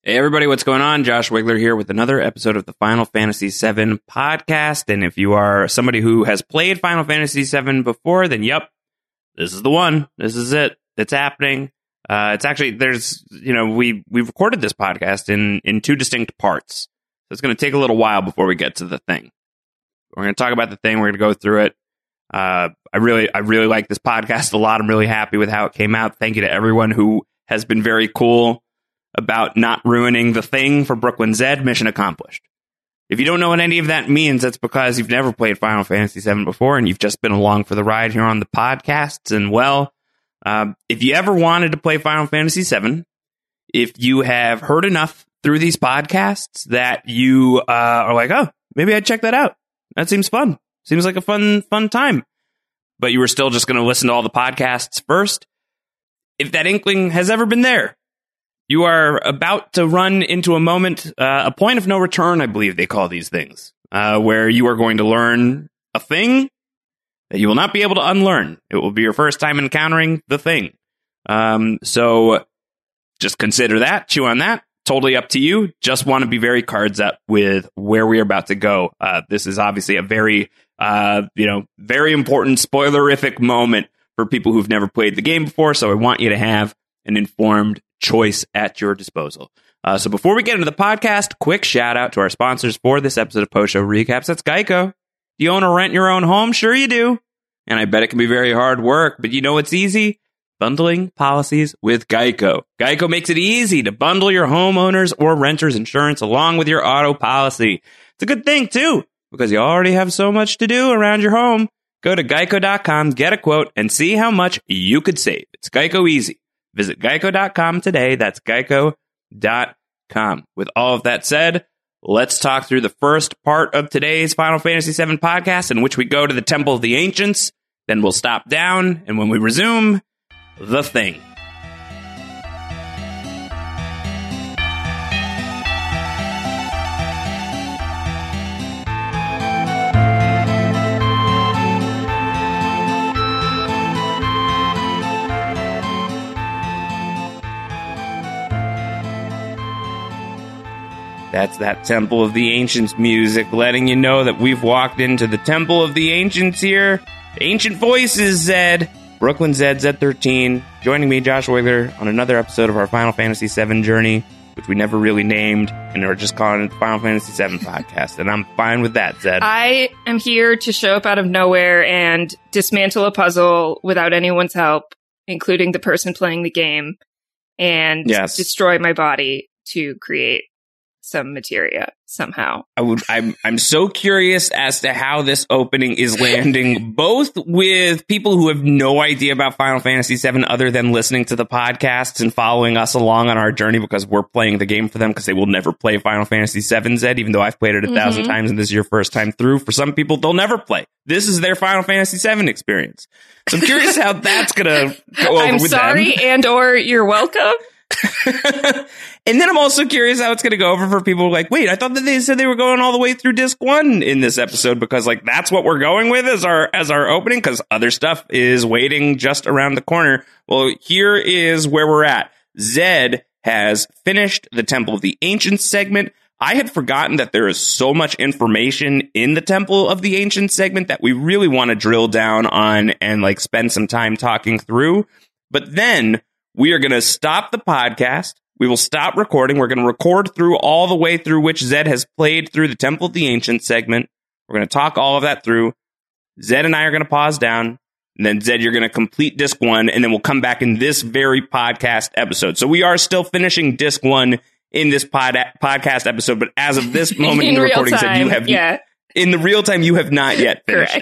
Hey everybody, what's going on? Josh Wigler here with another episode of the Final Fantasy VII podcast. And if you are somebody who has played Final Fantasy VII before, then yep, this is the one. This is it. It's happening. It's actually, we recorded this podcast in two distinct parts. So it's going to take a little while before we get to the thing. We're going to talk about the thing. We're going to go through it. I really like this podcast a lot. I'm really happy with how it came out. Thank you to everyone who has been very cool about not ruining the thing for Brooklyn Zed. Mission accomplished. If you don't know what any of that means, that's because you've never played Final Fantasy VII before and you've just been along for the ride here on the podcasts. And well, if you ever wanted to play Final Fantasy VII, if you have heard enough through these podcasts that you are like, oh, maybe I'd check that out. That seems fun. Seems like a fun time. But you were still just going to listen to all the podcasts first. If that inkling has ever been there, you are about to run into a moment, a point of no return, I believe they call these things, where you are going to learn a thing that you will not be able to unlearn. It will be your first time encountering the thing. So just consider that, chew on that. Totally up to you. Just want to be very cards up with where we are about to go. This is obviously a very, very important spoilerific moment for people who've never played the game before. So I want you to have an informed choice at your disposal. So before we get into the podcast, quick shout out to our sponsors for this episode of Post Show Recaps. That's Geico. Do you own or rent your own home? Sure you do. And I bet it can be very hard work, but you know what's easy? Bundling policies with Geico. Geico makes it easy to bundle your homeowners or renters insurance along with your auto policy. It's a good thing too, because you already have so much to do around your home. Go to geico.com, get a quote, and see how much you could save. It's Geico easy. Visit geico.com today. That's geico.com. With all of that said, let's talk through the first part of today's Final Fantasy VII podcast, in which we go to the Temple of the Ancients. Then we'll stop down, and when we resume, the thing. That's that Temple of the Ancients music, letting you know that we've walked into the Temple of the Ancients here. Ancient Voices, Zed. Brooklyn Zed, Zed13. Joining me, Josh Wigler, on another episode of our Final Fantasy VII journey, which we never really named, and are just calling it the Final Fantasy VII podcast. And I'm fine with that, Zed. I am here to show up out of nowhere and dismantle a puzzle without anyone's help, including the person playing the game, and destroy my body to create some materia somehow. I'm so curious as to how this opening is landing, both with people who have no idea about Final Fantasy VII other than listening to the podcasts and following us along on our journey because we're playing the game for them because they will never play Final Fantasy VII, Zed, even though I've played it 1,000 times and this is your first time through. For some people, they'll never play. This is their Final Fantasy VII experience. So I'm curious how that's going to go over with them. I'm sorry and or you're welcome. And then I'm also curious how it's going to go over for people like, wait, I thought that they said they were going all the way through disc 1 in this episode because like that's what we're going with as our opening because other stuff is waiting just around the corner. Well, here is where we're at. Zed has finished the Temple of the Ancients segment. I had forgotten that there is so much information in the Temple of the Ancients segment that we really want to drill down on and like spend some time talking through. But then we are going to stop the podcast. We will stop recording. We're going to record through all the way through which Zed has played through the Temple of the Ancients segment. We're going to talk all of that through. Zed and I are going to pause down. And then, Zed, you're going to complete disc 1. And then we'll come back in this very podcast episode. So we are still finishing disc 1 in this podcast episode. But as of this moment in the recording, Zed, you have in the real time, you have not yet finished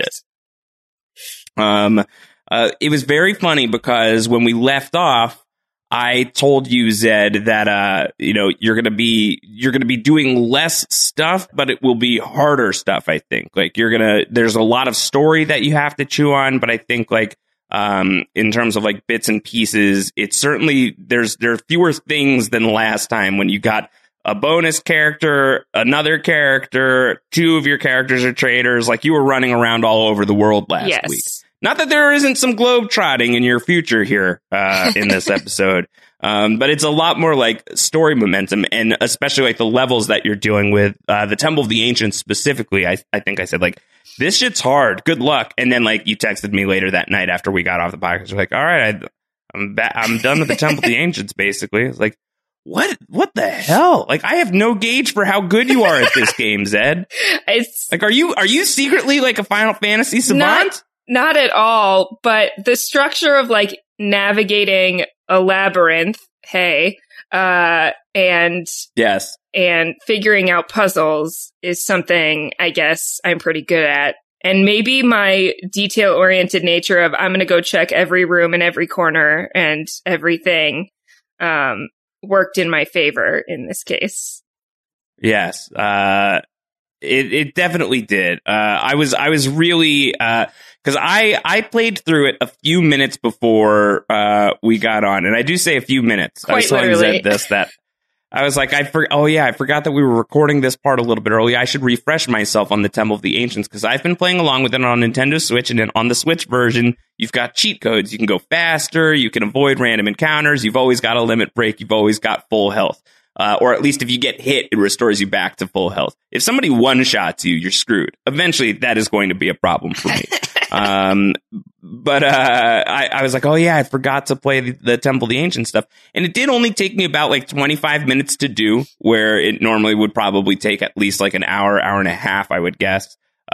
it. It was very funny because when we left off, I told you, Zed, that you're gonna be doing less stuff, but it will be harder stuff. I think like there's a lot of story that you have to chew on, but I think like in terms of like bits and pieces, it's certainly there are fewer things than last time when you got a bonus character, another character, 2 of your characters are traders. Like you were running around all over the world last week. Not that there isn't some globe trotting in your future here in this episode. But it's a lot more like story momentum, and especially like the levels that you're dealing with. The Temple of the Ancients specifically, I think I said, like, this shit's hard. Good luck. And then, like, you texted me later that night after we got off the podcast. You're like, all right, I'm done with the Temple of the Ancients, basically. It's like, what the hell? Like, I have no gauge for how good you are at this game, Zed. It's like, are you secretly like a Final Fantasy savant? Not at all, but the structure of like navigating a labyrinth, and yes, and figuring out puzzles is something I guess I'm pretty good at. And maybe my detail-oriented nature of I'm going to go check every room and every corner and everything worked in my favor in this case. Yes, it definitely did. I was really because I played through it a few minutes before we got on, and I do say a few minutes. Quite I was telling Zed that I was like, I forgot that we were recording this part a little bit early. I should refresh myself on the Temple of the Ancients, because I've been playing along with it on Nintendo Switch, and then on the Switch version, you've got cheat codes. You can go faster, you can avoid random encounters, you've always got a limit break, you've always got full health. Or at least if you get hit, it restores you back to full health. If somebody one-shots you, you're screwed. Eventually, that is going to be a problem for me. But I was like, oh yeah, I forgot to play the Temple of the Ancient stuff. And it did only take me about like 25 minutes to do, where it normally would probably take at least like an hour and a half, I would guess.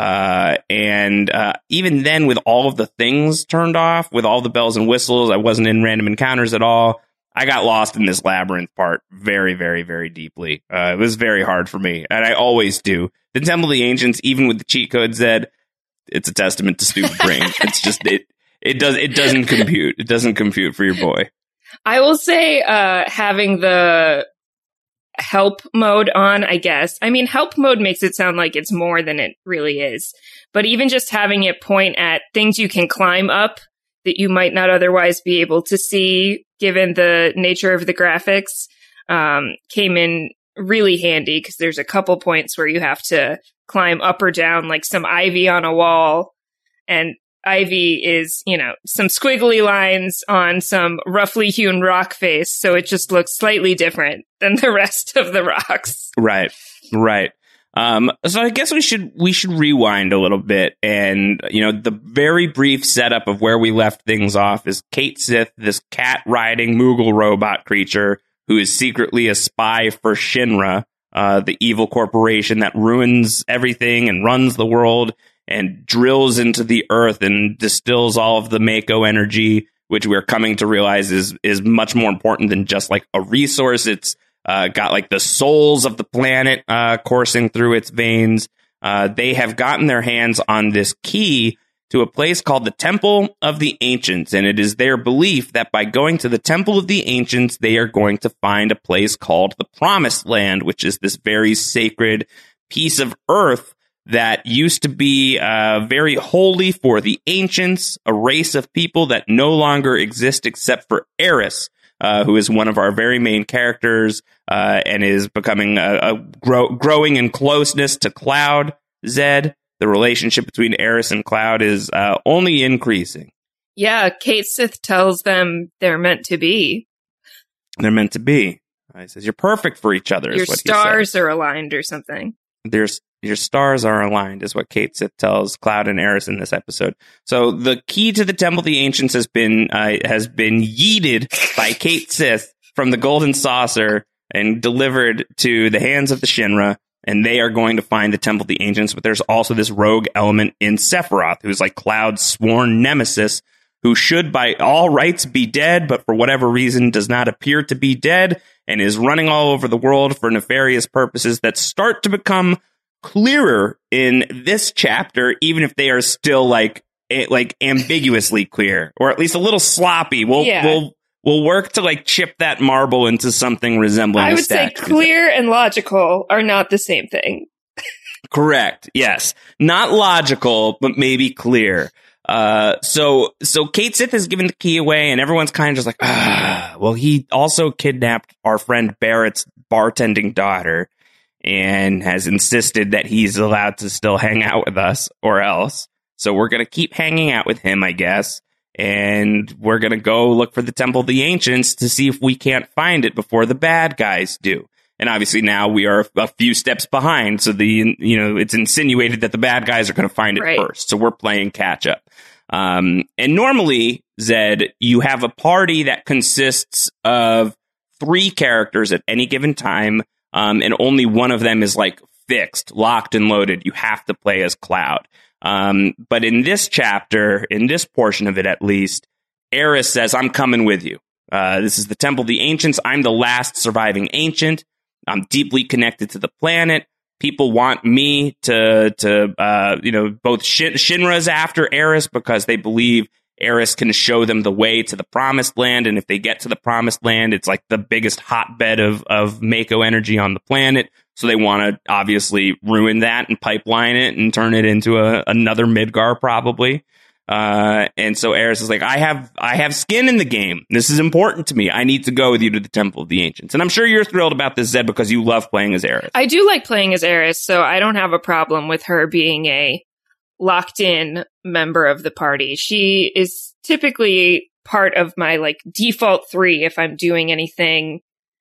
And even then, with all of the things turned off, with all the bells and whistles, I wasn't in random encounters at all. I got lost in this labyrinth part very, very, very deeply. It was very hard for me, and I always do. The Temple of the Ancients, even with the cheat code, Zed, it's a testament to stupid brain. It's just it doesn't compute. It doesn't compute for your boy. I will say, having the help mode on, I guess. I mean, help mode makes it sound like it's more than it really is. But even just having it point at things you can climb up that you might not otherwise be able to see, given the nature of the graphics, came in really handy, because there's a couple points where you have to climb up or down, like some ivy on a wall. And ivy is, some squiggly lines on some roughly hewn rock face. So it just looks slightly different than the rest of the rocks. Right. So I guess we should rewind a little bit, and the very brief setup of where we left things off is Cait Sith, this cat-riding Moogle robot creature who is secretly a spy for Shinra, the evil corporation that ruins everything and runs the world and drills into the earth and distills all of the Mako energy, which we're coming to realize is much more important than just like a resource. It's got like the souls of the planet coursing through its veins. They have gotten their hands on this key to a place called the Temple of the Ancients, and it is their belief that by going to the Temple of the Ancients, they are going to find a place called the Promised Land, which is this very sacred piece of earth that used to be very holy for the Ancients, a race of people that no longer exist except for Aeris, who is one of our very main characters, and is becoming growing in closeness to Cloud. Zed, the relationship between Aeris and Cloud is only increasing. Yeah, Cait Sith tells them they're meant to be. They're meant to be. He says, you're perfect for each other. Your stars are aligned or something. Your stars are aligned is what Cait Sith tells Cloud and Aeris in this episode. So the key to the Temple of the Ancients has been yeeted by Cait Sith from the Golden Saucer and delivered to the hands of the Shinra, and they are going to find the Temple of the Ancients. But there's also this rogue element in Sephiroth, who's like Cloud's sworn nemesis, who should by all rights be dead, but for whatever reason does not appear to be dead, and is running all over the world for nefarious purposes that start to become clearer in this chapter, even if they are still like ambiguously clear, or at least a little sloppy. We'll work to like chip that marble into something resembling. I would say clear and logical are not the same thing. Correct. Yes, not logical, but maybe clear. So Cait Sith has given the key away, and everyone's kind of just like, well, he also kidnapped our friend Barrett's bartending daughter, and has insisted that he's allowed to still hang out with us or else. So we're going to keep hanging out with him, I guess. and we're going to go look for the Temple of the Ancients to see if we can't find it before the bad guys do. And obviously now we are a few steps behind, so it's insinuated that the bad guys are going to find it first. So we're playing catch up. And normally, Zed, you have a party that consists of 3 characters at any given time, and only one of them is like fixed, locked and loaded. You have to play as Cloud. But in this chapter, in this portion of it at least, Eris says, "I'm coming with you. This is the Temple of the Ancients. I'm the last surviving ancient. I'm deeply connected to the planet. People want me to both Shinra's after Eris because they believe Eris can show them the way to the Promised Land. And if they get to the Promised Land, it's like the biggest hotbed of Mako energy on the planet. So they want to obviously ruin that and pipeline it and turn it into another Midgar probably. And so Eris is like, I have skin in the game. This is important to me. I need to go with you to the Temple of the Ancients. And I'm sure you're thrilled about this, Zed, because you love playing as Eris. I do like playing as Eris, so I don't have a problem with her being a locked in member of the party. She is typically part of my like default 3 if I'm doing anything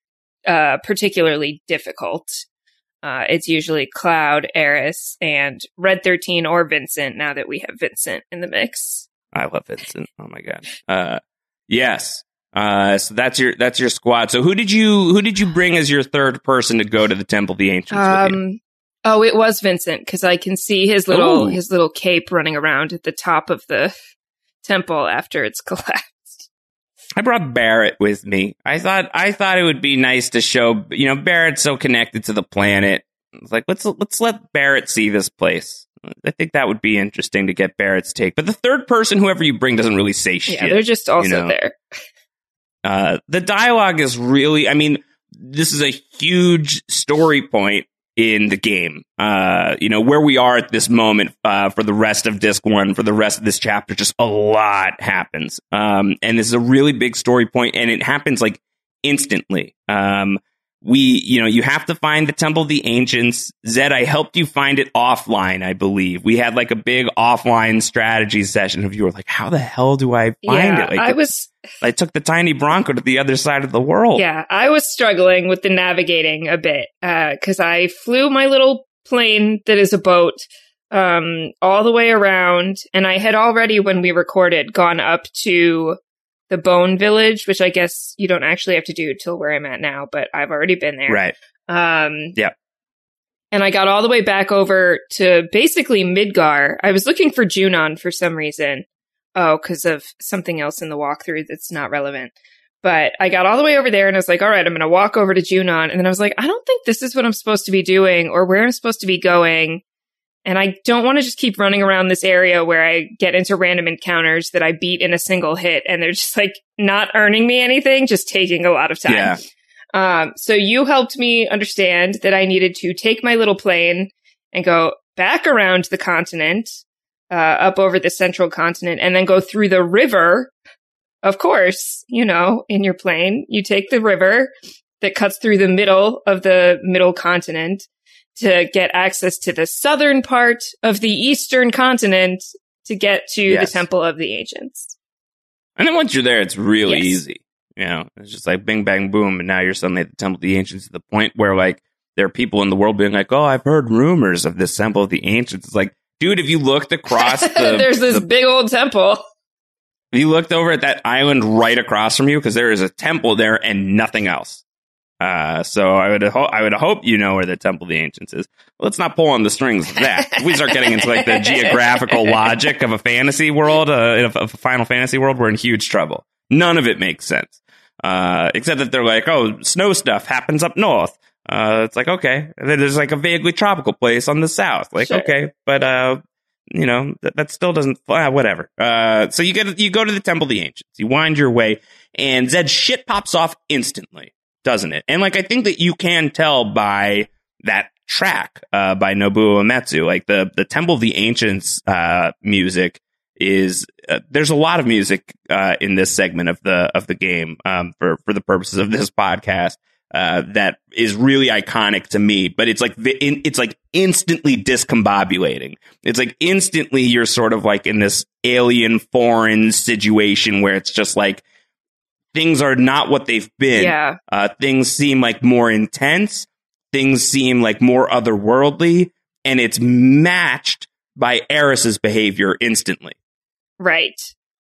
particularly difficult. It's usually Cloud, Eris, and Red 13 or Vincent, now that we have Vincent in the mix. I love Vincent. Oh my god. Yes. So that's your squad. So who did you bring as your third person to go to the Temple of the Ancients with you? Oh, it was Vincent, because I can see his little cape running around at the top of the temple after it's collapsed. I brought Barrett with me. I thought it would be nice to show, Barrett's so connected to the planet. It's like, let's let Barrett see this place. I think that would be interesting to get Barrett's take. But the third person, whoever you bring, doesn't really say shit. Yeah, they're just also there. The dialogue is really, this is a huge story point in the game. Where we are at this moment, for the rest of disc 1, for the rest of this chapter, just a lot happens. And this is a really big story point, and it happens like instantly. You have to find the Temple of the Ancients. Zed, I helped you find it offline, I believe. We had like a big offline strategy session of you were like, how the hell do I find it? Like, I took the tiny Bronco to the other side of the world. Yeah, I was struggling with the navigating a bit, because I flew my little plane that is a boat all the way around, and I had already, when we recorded, gone up to the Bone Village, which I guess you don't actually have to do till where I'm at now, but I've already been there. Right. Yeah. And I got all the way back over to basically Midgar. I was looking for Junon for some reason. Oh, because of something else in the walkthrough that's not relevant. But I got all the way over there and I was like, all right, I'm going to walk over to Junon. And then I was like, I don't think this is what I'm supposed to be doing or where I'm supposed to be going. And I don't want to just keep running around this area where I get into random encounters that I beat in a single hit. And they're just like not earning me anything, just taking a lot of time. Yeah. So you helped me understand that I needed to take my little plane and go back around the continent, up over the central continent, and then go through the river. Of course, in your plane, you take the river that cuts through the middle of the middle continent to get access to the southern part of the eastern continent to get to the Temple of the Ancients. And then once you're there, it's really easy. It's just like bing, bang, boom. And now you're suddenly at the Temple of the Ancients to the point where like there are people in the world being like, oh, I've heard rumors of this Temple of the Ancients. It's like, dude, if you looked across there's this big old temple. If you looked over at that island right across from you, because there is a temple there and nothing else. So I would hope you know where the Temple of the Ancients is. Let's not pull on the strings of that. If we start getting into like the geographical logic of a fantasy world, of a Final Fantasy world, we're in huge trouble. None of it makes sense. Except that they're like, oh, snow stuff happens up north. It's like, okay. And then there's like a vaguely tropical place on the south. Like, sure. Okay, but that still doesn't, whatever. So you go to the Temple of the Ancients. You wind your way, and Zed's shit pops off instantly, doesn't it? And like, I think that you can tell by that track, by Nobuo Uematsu, like the Temple of the Ancients, music is, there's a lot of music, in this segment of the game, for the purposes of this podcast. that is really iconic to me. But it's like it's like instantly discombobulating. It's like instantly you're sort of like in this alien foreign situation where it's just like things are not what they've been. Yeah. Things seem like more intense. Things seem like more otherworldly, and it's matched by Eris's behavior instantly. Right.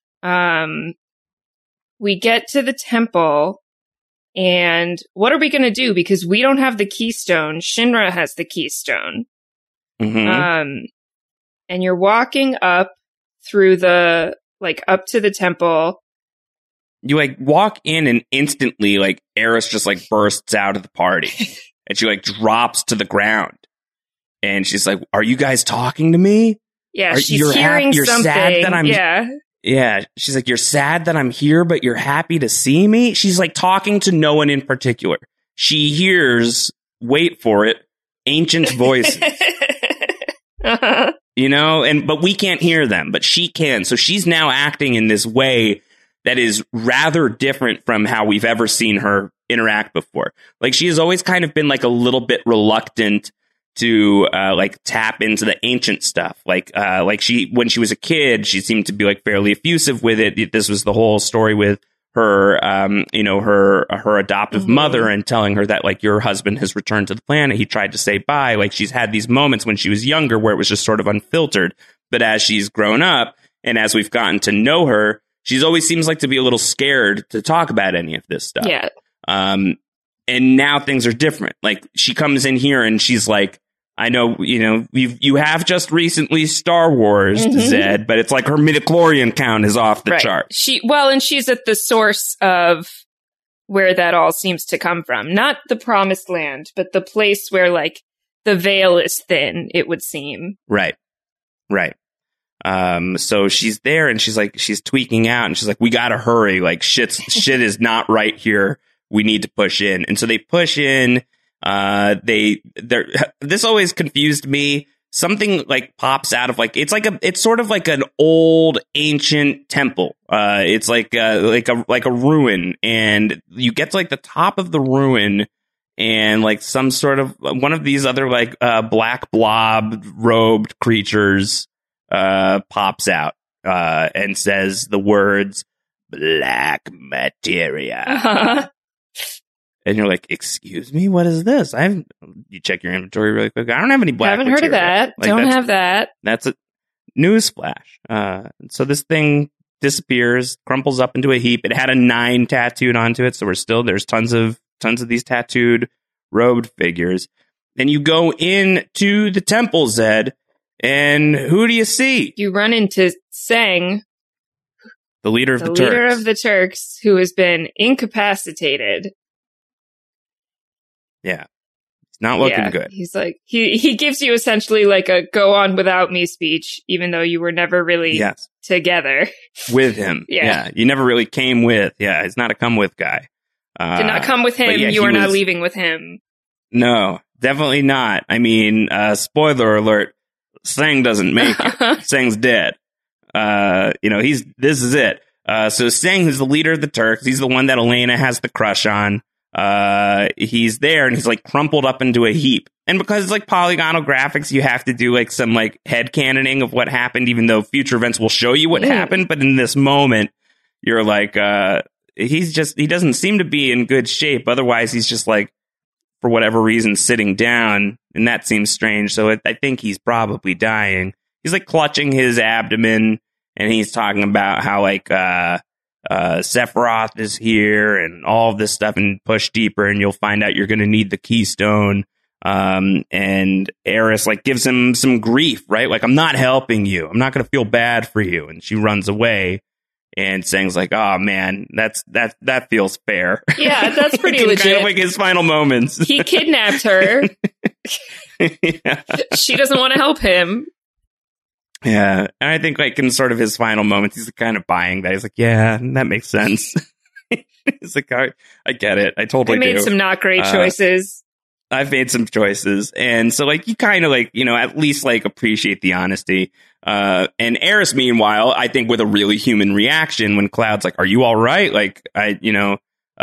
We get to the temple, and what are we going to do? Because we don't have the keystone. Shinra has the keystone. Mm-hmm. And you're walking up through up to the temple. You like walk in, and instantly like Eris just like bursts out of the party. And she like drops to the ground, and she's like, "Are you guys talking to me? Yeah, she's hearing you're something. Sad that I'm, yeah. She's like, "You're sad that I'm here, but you're happy to see me." She's like talking to no one in particular. She hears, wait for it, ancient voices, Uh-huh. you know, but we can't hear them, but she can. So she's now acting in this way that is rather different from how we've ever seen her interact before. Like she has always kind of been like a little bit reluctant to like tap into the ancient stuff. Like she, when she was a kid, she seemed to be like fairly effusive with it. This was the whole story with her, her adoptive mother, and telling her that like your husband has returned to the planet. He tried to say bye. Like she's had these moments when she was younger where it was just sort of unfiltered. But as she's grown up and as we've gotten to know her, she's always seems like to be a little scared to talk about any of this stuff. Yeah. And now things are different. Like she comes in here and she's like, I know, you know, you have just recently Star Wars, Zed, but it's like her midichlorian count is off the chart. And she's at the source of where that all seems to come from. Not the promised land, but the place where like the veil is thin, it would seem. Right. So she's there and she's tweaking out and she's like, we gotta hurry. Like shit is not right here. We need to push in. And so they push in. This always confused me. Something like pops out of like, it's sort of like an old ancient temple. It's like a ruin, and you get to like the top of the ruin, and like some sort of one of these other like black blob robed creatures pops out and says the words black materia. Uh-huh. And you're like, excuse me, what is this? You check your inventory really quick. I don't have any black Haven't materia. heard of that. Like, don't have that. That's a newsflash. So this thing disappears, crumples up into a heap. It had a 9 tattooed onto it. So there's tons of these tattooed robed figures. Then you go into the temple, Zed, and who do you see? You run into Tseng, the leader of the Turks. leader of the Turks, who has been incapacitated. Yeah. It's not looking good. He's like, he gives you essentially like a go on without me speech, even though you were never really together. With him. Yeah. You never really came with. Yeah. He's not a come with guy. Did not come with him. You are not leaving with him. No, definitely not. I mean, spoiler alert, Tseng doesn't make it. Tseng's dead. This is it. So Tseng, who's the leader of the Turks, he's the one that Elena has the crush on. He's there and he's like crumpled up into a heap. And because it's like polygonal graphics, you have to do like some like headcanoning of what happened, even though future events will show you what happened. But in this moment, you're like, he doesn't seem to be in good shape. Otherwise, he's just like, for whatever reason, sitting down. And that seems strange. So I think he's probably dying. He's like clutching his abdomen and he's talking about how like, Sephiroth is here and all of this stuff, and push deeper and you'll find out you're going to need the keystone. And Eris like gives him some grief, right? Like, I'm not helping you. I'm not going to feel bad for you. And she runs away, and Tseng's like, oh man, that feels fair. Yeah, that's pretty legit. Kind of like his final moments. He kidnapped her. Yeah. She doesn't want to help him. Yeah, and I think like in sort of his final moments, he's kind of buying that. He's like, yeah, that makes sense. He's like, I get it. I totally do. I made some not great choices. I've made some choices. And so like, you kind of like, at least like appreciate the honesty. And Eris, meanwhile, I think with a really human reaction when Cloud's like, are you all right? Like,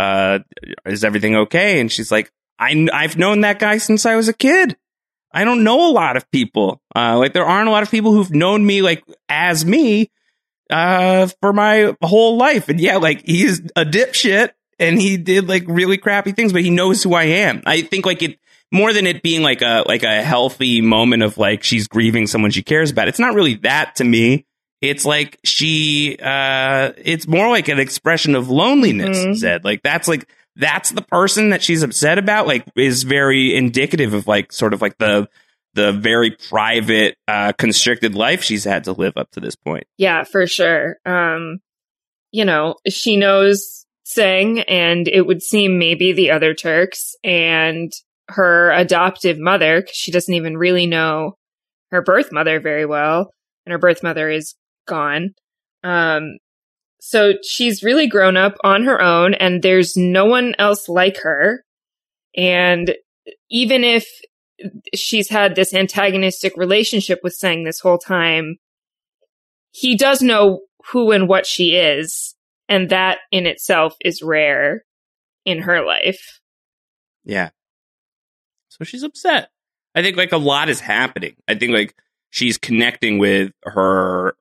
is everything okay? And she's like, I've known that guy since I was a kid. I don't know a lot of people. Like, there aren't a lot of people who've known me, like, as me, for my whole life. And yeah, like, he's a dipshit and he did, like, really crappy things, but he knows who I am. I think, like, it, more than it being like a healthy moment of, like, she's grieving someone she cares about, it's not really that to me. It's like it's more like an expression of loneliness, Zed. Like, that's the person that she's upset about, like, is very indicative of, like, sort of like the very private, constricted life she's had to live up to this point. Yeah, for sure. You know, she knows Tseng, and it would seem maybe the other Turks, and her adoptive mother, 'cause she doesn't even really know her birth mother very well, and her birth mother is gone. So she's really grown up on her own, and there's no one else like her. And even if she's had this antagonistic relationship with Tseng this whole time, he does know who and what she is, and that in itself is rare in her life. Yeah. So she's upset. I think, like, a lot is happening. I think, like, she's connecting with her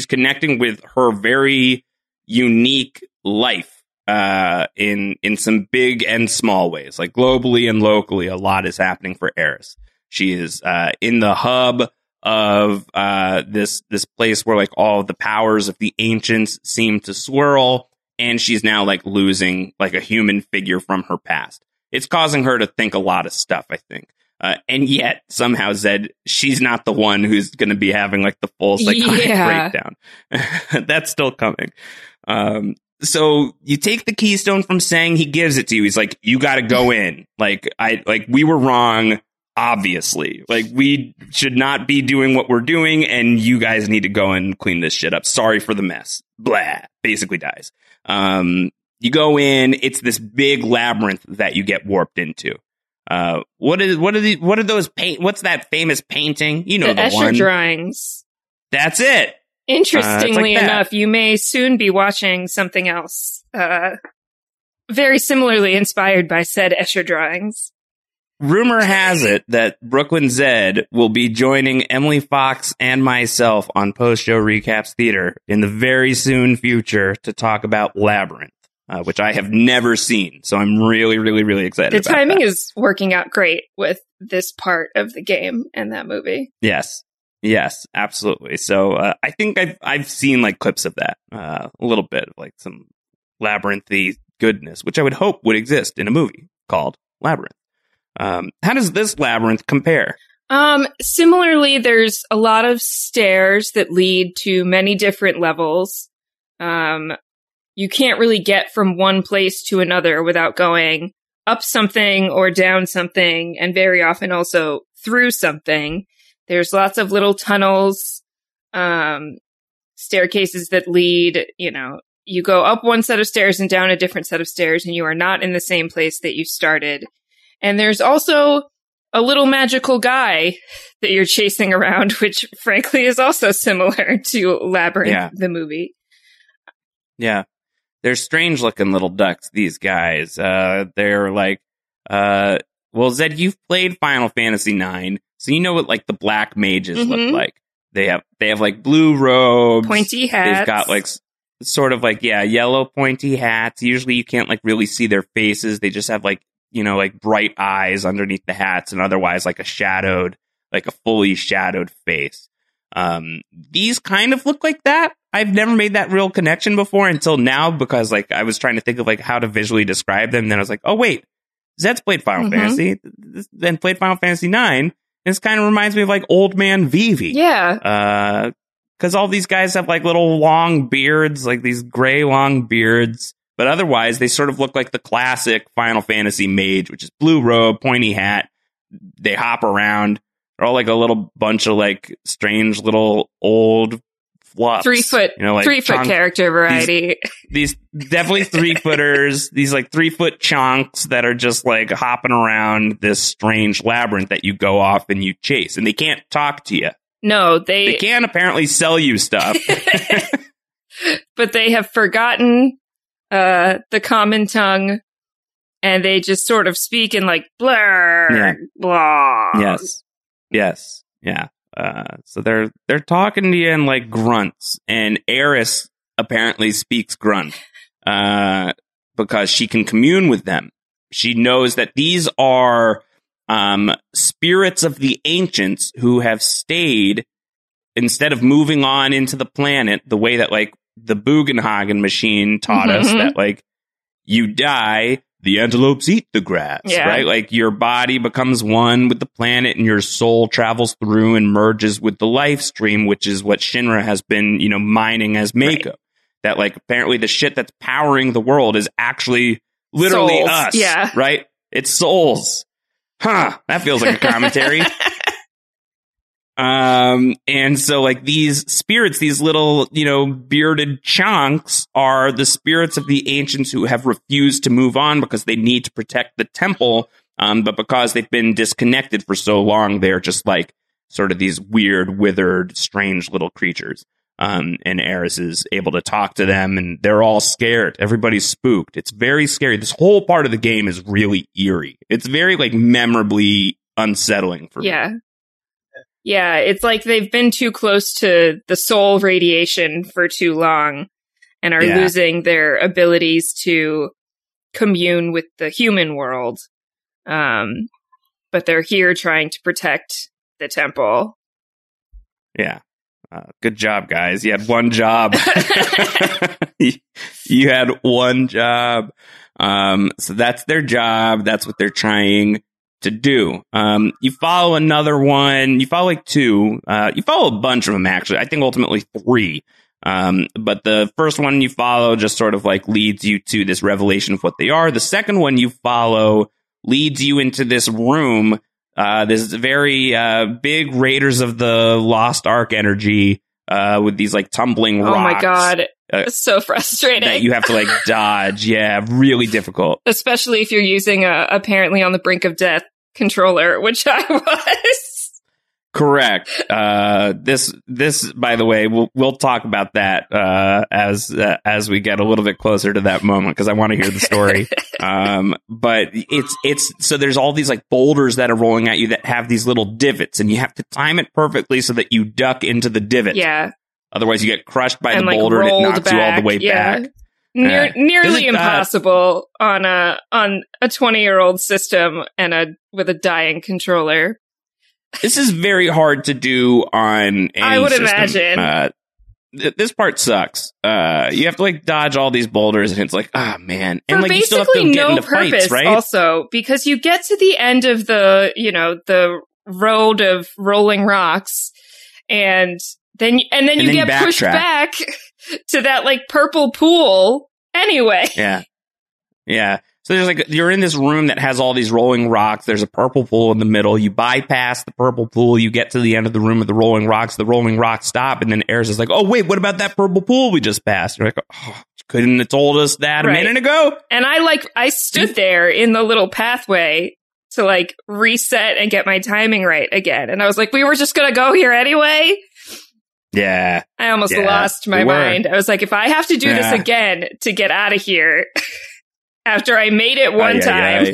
very unique life in some big and small ways. Like, globally and locally, a lot is happening for Eris. She is in the hub of this place where, like, all of the powers of the ancients seem to swirl, and she's now, like, losing, like, a human figure from her past. It's causing her to think a lot of stuff, I think. And yet, somehow, Zed, she's not the one who's going to be having, like, the full psychotic breakdown. That's still coming. So you take the keystone from Tseng, he gives it to you. He's like, you got to go in. We were wrong, obviously. Like, we should not be doing what we're doing, and you guys need to go and clean this shit up. Sorry for the mess. Blah. Basically dies. You go in, it's this big labyrinth that you get warped into. What's that famous painting? You know, the Escher one. drawings. That's it. Interestingly enough, you may soon be watching something else, very similarly inspired by said Escher drawings. Rumor has it that Brooklyn Zed will be joining Emily Fox and myself on Post-Show Recaps Theater in the very soon future to talk about Labyrinth. Which I have never seen. So I'm really, really, really excited about the timing that. is working out great with this part of the game and that movie. Yes, absolutely. So I think I've seen, like, clips of that, a little bit of, like, some labyrinthy goodness, which I would hope would exist in a movie called Labyrinth. How does this Labyrinth compare? Similarly, there's a lot of stairs that lead to many different levels. You can't really get from one place to another without going up something or down something, and very often also through something. There's lots of little tunnels, staircases that lead, you go up one set of stairs and down a different set of stairs, and you are not in the same place that you started. And there's also a little magical guy that you're chasing around, which frankly is also similar to Labyrinth, the movie. Yeah. They're strange looking little ducks, these guys. They're like, well, Zed, you've played Final Fantasy IX, so you know what, like, the black mages look like. They have like blue robes, pointy hats. They've got, like, sort of like, yellow pointy hats. Usually you can't, like, really see their faces. They just have, like, like, bright eyes underneath the hats, and otherwise, like, a fully shadowed face. These kind of look like that. I've never made that real connection before until now, because, like, I was trying to think of, like, how to visually describe them. And then I was like, oh, wait, Zed's played Final Fantasy, then played Final Fantasy IX. This kind of reminds me of, like, Old Man Vivi. Yeah. Because all these guys have, like, little long beards, like these gray long beards. But otherwise, they sort of look like the classic Final Fantasy mage, which is blue robe, pointy hat. They hop around. They're all, like, a little bunch of, like, strange little old fluffs. 3 foot, like 3 foot character variety. These definitely 3-footers, these, like, 3-foot chunks that are just, like, hopping around this strange labyrinth that you go off and you chase. And they can't talk to you. No, they can apparently sell you stuff. But they have forgotten the common tongue and they just sort of speak in like blur, blah. Yes. Yeah. So they're talking to you in like grunts, and Eris apparently speaks grunt because she can commune with them. She knows that these are spirits of the ancients who have stayed instead of moving on into the planet the way that like the Bugenhagen machine taught us that like you die, the antelopes eat the grass, right? Like your body becomes one with the planet and your soul travels through and merges with the life stream, which is what Shinra has been, mining as Mako. Right. That like apparently the shit that's powering the world is actually literally souls. Us, right? It's souls. Huh, that feels like a commentary. And so like these spirits, these little, bearded chunks are the spirits of the ancients who have refused to move on because they need to protect the temple. But because they've been disconnected for so long, they're just like sort of these weird, withered, strange little creatures. And Eris is able to talk to them, and they're all scared. Everybody's spooked. It's very scary. This whole part of the game is really eerie. It's very like memorably unsettling for me. Yeah, it's like they've been too close to the soul radiation for too long and are losing their abilities to commune with the human world. But they're here trying to protect the temple. Yeah. Good job, guys. You had one job. You had one job. So that's their job. That's what they're trying to do. You follow another one. You follow like two. You follow a bunch of them, actually. I think ultimately 3. But the first one you follow just sort of like leads you to this revelation of what they are. The second one you follow leads you into this room. This very big Raiders of the Lost Ark energy with these like tumbling rocks. Oh my God. It's so frustrating. That you have to like dodge. Yeah, really difficult. Especially if you're using a apparently on the brink of death controller, which I was. Correct. This, by the way, we'll talk about that as we get a little bit closer to that moment, because I want to hear the story. But it's so there's all these like boulders that are rolling at you that have these little divots, and you have to time it perfectly so that you duck into the divot. Yeah. Otherwise, you get crushed by the boulder and it knocks back. You all the way back. Nearly impossible on a 20-year-old system and with a dying controller. This is very hard to do on any I would system. imagine. This part sucks. You have to like dodge all these boulders, and it's like, man. And for like you still have basically to get no into purpose, fights, right? Also, because you get to the end of the road of rolling rocks, and then you get pushed back to that like purple pool anyway. Yeah. So there's like, you're in this room that has all these rolling rocks. There's a purple pool in the middle. You bypass the purple pool. You get to the end of the room with the rolling rocks. The rolling rocks stop. And then Eris is like, oh, wait, what about that purple pool we just passed? You're like, oh, couldn't have told us that a minute ago? And I stood there in the little pathway to like reset and get my timing right again. And I was like, we were just going to go here anyway. Yeah. I almost lost my mind. I was like, if I have to do this again to get out of here after I made it one time.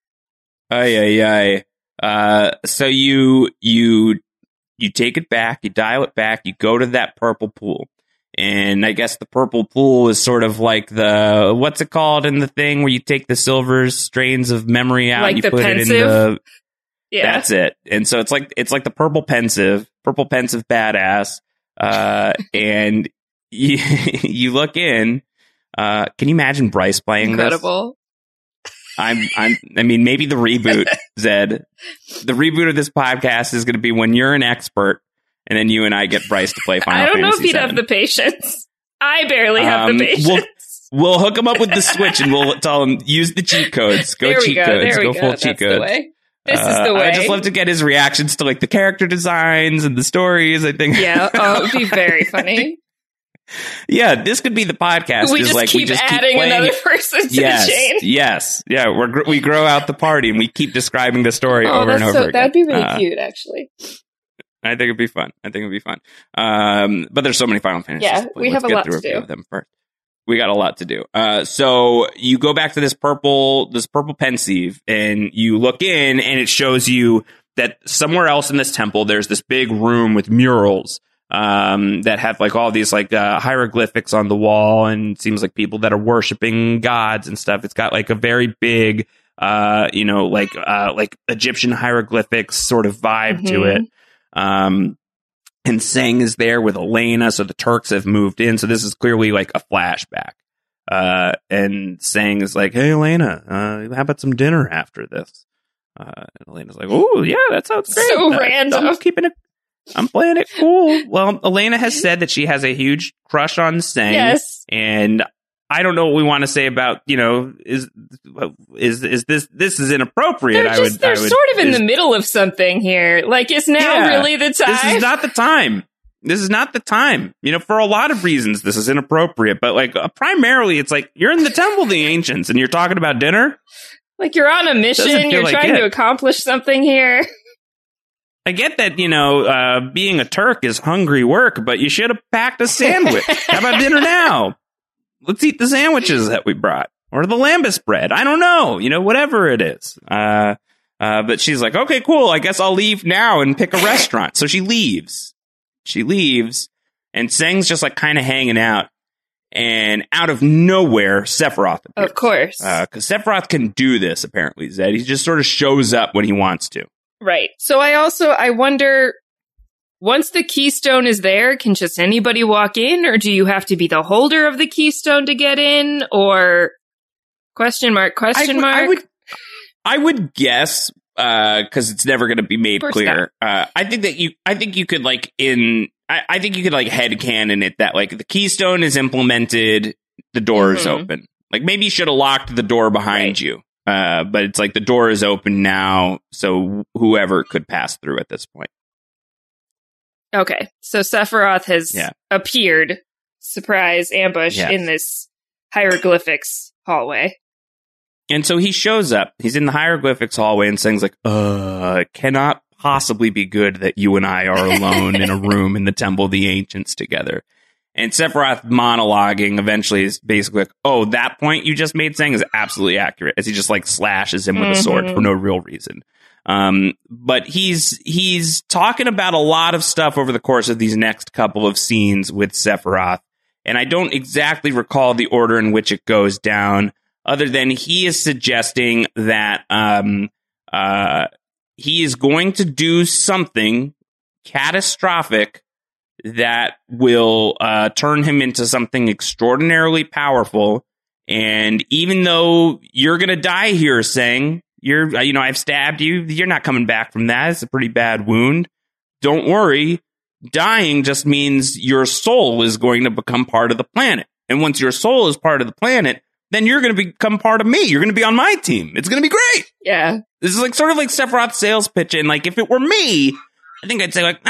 So you take it back, you dial it back, you go to that purple pool. And I guess the purple pool is sort of like the, what's it called in the thing where you take the silver strains of memory out like and you put pensive? it in the... Yeah. That's it. And so it's like the purple pensive badass. And you look in. Can you imagine Bryce playing Incredible. this? I mean, maybe the reboot, Zed. The reboot of this podcast is going to be when you're an expert, and then you and I get Bryce to play Final Fantasy I don't know if he'd 7. have the patience. I barely have the patience. We'll hook him up with the Switch, and we'll tell him, use the cheat codes. Go cheat codes. Go full cheat codes. This is the way. I just love to get his reactions to like the character designs and the stories. I think. Yeah, it would be very funny. Yeah, this could be the podcast. We just keep adding another person to the chain. Yes, yeah. We grow out the party and we keep describing the story over and over again. That'd be really cute, actually. I think it'd be fun. But there's so many Final Fantasies. Yeah, we have a lot to do. Of them first. We got a lot to do. So you go back to this purple pensieve, and you look in, and it shows you that somewhere else in this temple, there's this big room with murals that have like all these like hieroglyphics on the wall, and it seems like people that are worshiping gods and stuff. It's got like a very big, like Egyptian hieroglyphics sort of vibe to it. And Tseng is there with Elena, so the Turks have moved in. So this is clearly like a flashback. And Tseng is like, "Hey, Elena, how about some dinner after this?" And Elena's like, "Oh, yeah, that sounds great. So random. I'm playing it cool." Well, Elena has said that she has a huge crush on Tseng. Yes. And I don't know what we want to say about, is this is inappropriate. They're sort of in the middle of something here. Like, is now really the time? This is not the time. This is not the time. For a lot of reasons, this is inappropriate. But like, primarily, it's like you're in the Temple of the Ancients and you're talking about dinner. Like, you're on a mission. You're trying to accomplish something here. I get that, being a Turk is hungry work, but you should have packed a sandwich. How about dinner now? Let's eat the sandwiches that we brought, or the lambus bread. I don't know, whatever it is. But she's like, okay, cool. I guess I'll leave now and pick a restaurant. So she leaves. And Tseng's just like kind of hanging out. And out of nowhere, Sephiroth appears. Of course. Because Sephiroth can do this, apparently, Zed. He just sort of shows up when he wants to. Right. So I wonder, once the keystone is there, can just anybody walk in, or do you have to be the holder of the keystone to get in, or question mark? I would guess, because it's never going to be made clear. I think you could headcanon it that like the keystone is implemented, the door is open. Like maybe you should have locked the door behind you. But it's like the door is open now, so whoever could pass through at this point. Okay, so Sephiroth has appeared, surprise ambush in this hieroglyphics hallway. And so he shows up, he's in the hieroglyphics hallway, and Tseng's like, it cannot possibly be good that you and I are alone in a room in the Temple of the Ancients together. And Sephiroth monologuing eventually is basically like, oh, that point you just made, Tseng, is absolutely accurate, as he just like slashes him with a sword for no real reason. But he's talking about a lot of stuff over the course of these next couple of scenes with Sephiroth. And I don't exactly recall the order in which it goes down, other than he is suggesting that he is going to do something catastrophic that will turn him into something extraordinarily powerful. And even though you're going to die here, Tseng, I've stabbed you, you're not coming back from that. It's a pretty bad wound. Don't worry. Dying just means your soul is going to become part of the planet. And once your soul is part of the planet, then you're going to become part of me. You're going to be on my team. It's going to be great. Yeah. This is like sort of like Sephiroth's sales pitch. And like, if it were me, I think I'd say like,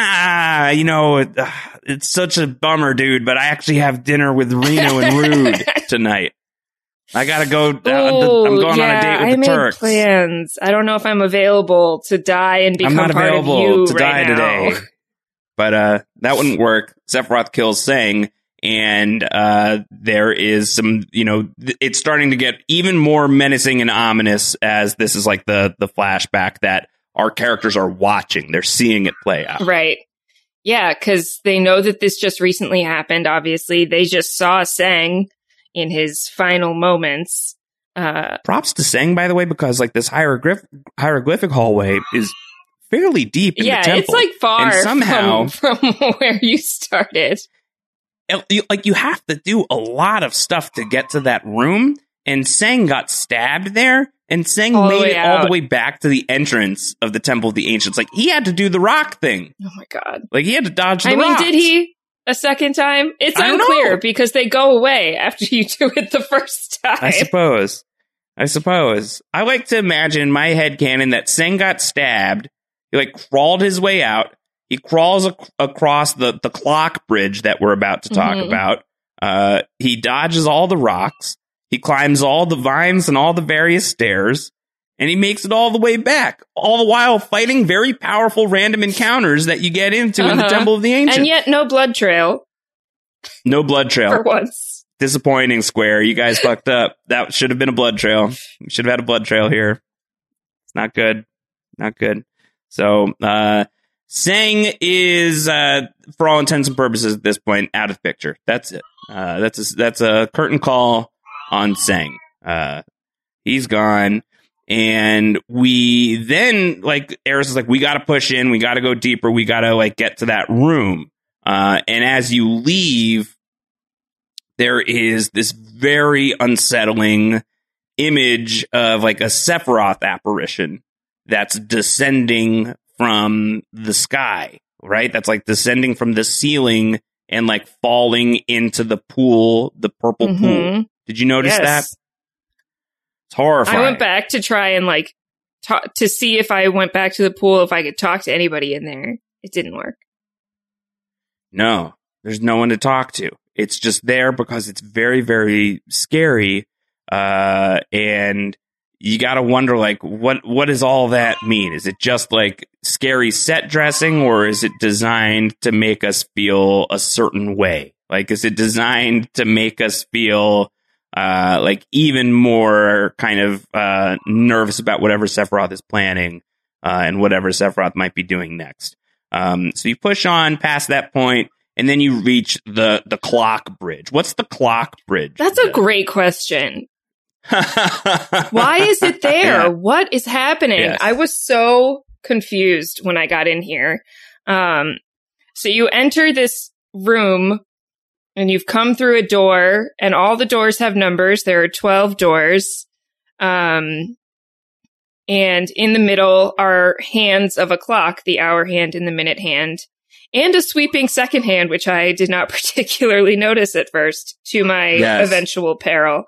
it's such a bummer, dude, but I actually have dinner with Reno and Rude tonight. I gotta go. I'm going on a date with the Turks. Plans. I don't know if I'm available to die and become part of you. I'm not available to die today. But that wouldn't work. Sephiroth kills Tseng, and there is some, it's starting to get even more menacing and ominous as this is like the flashback that our characters are watching. They're seeing it play out. Right. Yeah, because they know that this just recently happened, obviously. They just saw Tseng in his final moments. Props to Tseng, by the way, because like this hieroglyphic hallway is fairly deep in the temple. Yeah, it's like far and somehow, from where you started. Like you have to do a lot of stuff to get to that room, and Tseng got stabbed there. And Tseng made it all the way back to the entrance of the Temple of the Ancients. Like, he had to do the rock thing. Oh, my God. Like, he had to dodge the rocks. Did he a second time? It's unclear because they go away after you do it the first time. I suppose. I like to imagine in my headcanon that Tseng got stabbed. He, like, crawled his way out. He crawls across the clock bridge that we're about to talk about. He dodges all the rocks. He climbs all the vines and all the various stairs, and he makes it all the way back, all the while fighting very powerful random encounters that you get into in the Temple of the Ancients. And yet no blood trail. No blood trail. For once. disappointing, Square. You guys fucked up. That should have been a blood trail. We should have had a blood trail here. It's not good. Not good. So, Tseng is, for all intents and purposes at this point, out of the picture. That's it. That's a curtain call on Tseng. He's gone. And we then, like, Eris is like, we got to push in. We got to go deeper. We got to, like, get to that room. And as you leave, there is this very unsettling image of, like, a Sephiroth apparition that's descending from the sky, right? That's, like, descending from the ceiling and, like, falling into the pool, the purple pool. Did you notice that? It's horrifying. I went back to try and, like, to see if I went back to the pool, if I could talk to anybody in there. It didn't work. No, there's no one to talk to. It's just there because it's very, very scary. And you got to wonder, like, what does all that mean? Is it just, like, scary set dressing, or is it designed to make us feel a certain way? Like, is it designed to make us feel like even more kind of nervous about whatever Sephiroth is planning and whatever Sephiroth might be doing next? So you push on past that point, and then you reach the clock bridge. What's the clock bridge? That's a great question. Why is it there? Yeah. What is happening? Yes. I was so confused when I got in here. So you enter this room, and you've come through a door, and all the doors have numbers. There are 12 doors. And in the middle are hands of a clock, the hour hand and the minute hand, and a sweeping second hand, which I did not particularly notice at first, to my eventual peril.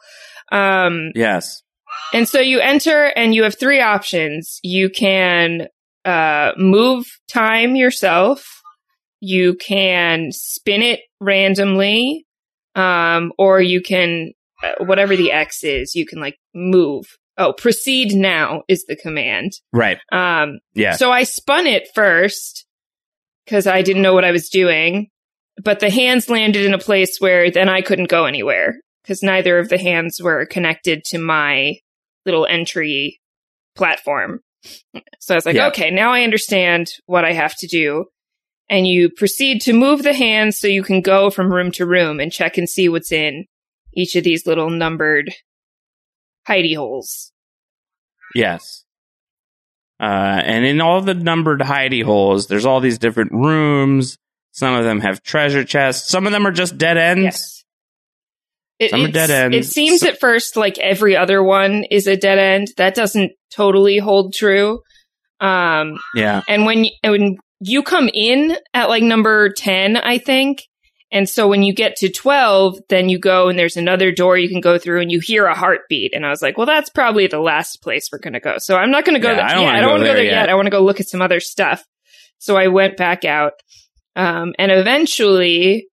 Yes. And so you enter, and you have three options. You can move time yourself. You can spin it randomly, or you can, whatever the X is, you can, like, move. Oh, proceed now is the command. Right. Yeah. So I spun it first because I didn't know what I was doing, but the hands landed in a place where then I couldn't go anywhere because neither of the hands were connected to my little entry platform. So I was like, okay, now I understand what I have to do. And you proceed to move the hands so you can go from room to room and check and see what's in each of these little numbered hidey holes. Yes. And in all the numbered hidey holes, there's all these different rooms. Some of them have treasure chests. Some of them are just dead ends. Yes. Some are dead ends. It seems at first like every other one is a dead end. That doesn't totally hold true. Yeah. And when you come in at, like, number 10, I think. And so when you get to 12, then you go and there's another door you can go through and you hear a heartbeat. And I was like, well, that's probably the last place we're going to go. So I'm not going to go there. I don't want to go there yet. I want to go look at some other stuff. So I went back out. And eventually,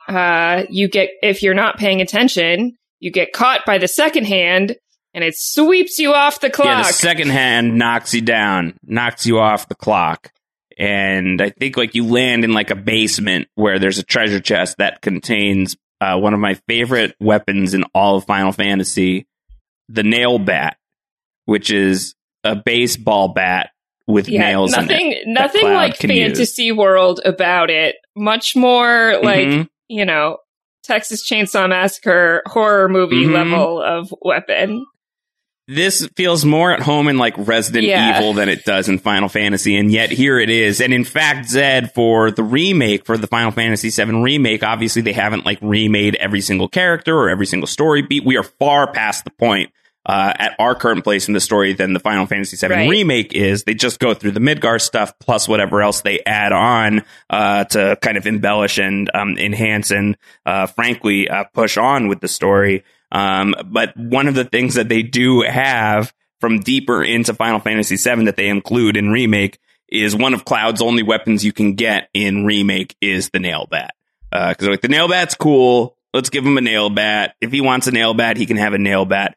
you get, if you're not paying attention, you get caught by the second hand and it sweeps you off the clock. Yeah, the second hand knocks you down, knocks you off the clock. And I think, like, you land in, like, a basement where there's a treasure chest that contains one of my favorite weapons in all of Final Fantasy, the nail bat, which is a baseball bat with nails in it. Nothing like Fantasy World about it. Much more like, you know, Texas Chainsaw Massacre horror movie level of weapon. This feels more at home in, like, Resident Evil than it does in Final Fantasy, and yet here it is. And in fact, Zed, for the remake, for the Final Fantasy VII remake, obviously they haven't, like, remade every single character or every single story beat. We are far past the point at our current place in the story than the Final Fantasy VII remake is. They just go through the Midgar stuff plus whatever else they add on to kind of embellish and enhance and, frankly, push on with the story. But one of the things that they do have from deeper into Final Fantasy VII that they include in Remake is one of Cloud's only weapons you can get in Remake is the nail bat. Because, like, the nail bat's cool. Let's give him a nail bat. If he wants a nail bat, he can have a nail bat.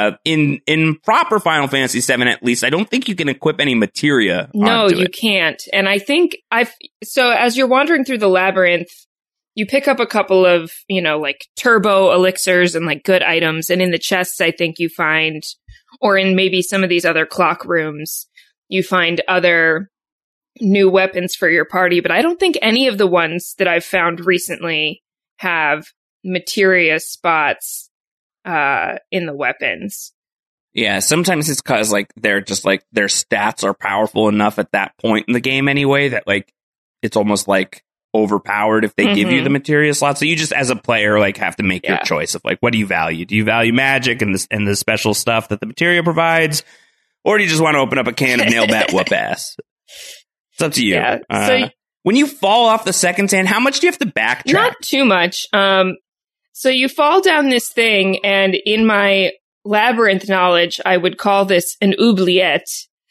In proper Final Fantasy VII, at least, I don't think you can equip any materia. No, you can't. And I think so as you're wandering through the labyrinth, you pick up a couple of, like turbo elixirs and like good items. And in the chests, I think you find, or in maybe some of these other clock rooms, you find other new weapons for your party. But I don't think any of the ones that I've found recently have materia spots in the weapons. Yeah, sometimes it's because like they're just like their stats are powerful enough at that point in the game anyway that like it's almost like overpowered if they give you the materia slots. So you just as a player like have to make your choice of like, what do you value? Do you value magic and the special stuff that the materia provides, or do you just want to open up a can of nail bat whoop ass? It's up to you. Yeah. So when you fall off the second sand, how much do you have to backtrack? Not too much. So you fall down this thing, and in my labyrinth knowledge, I would call this an oubliette.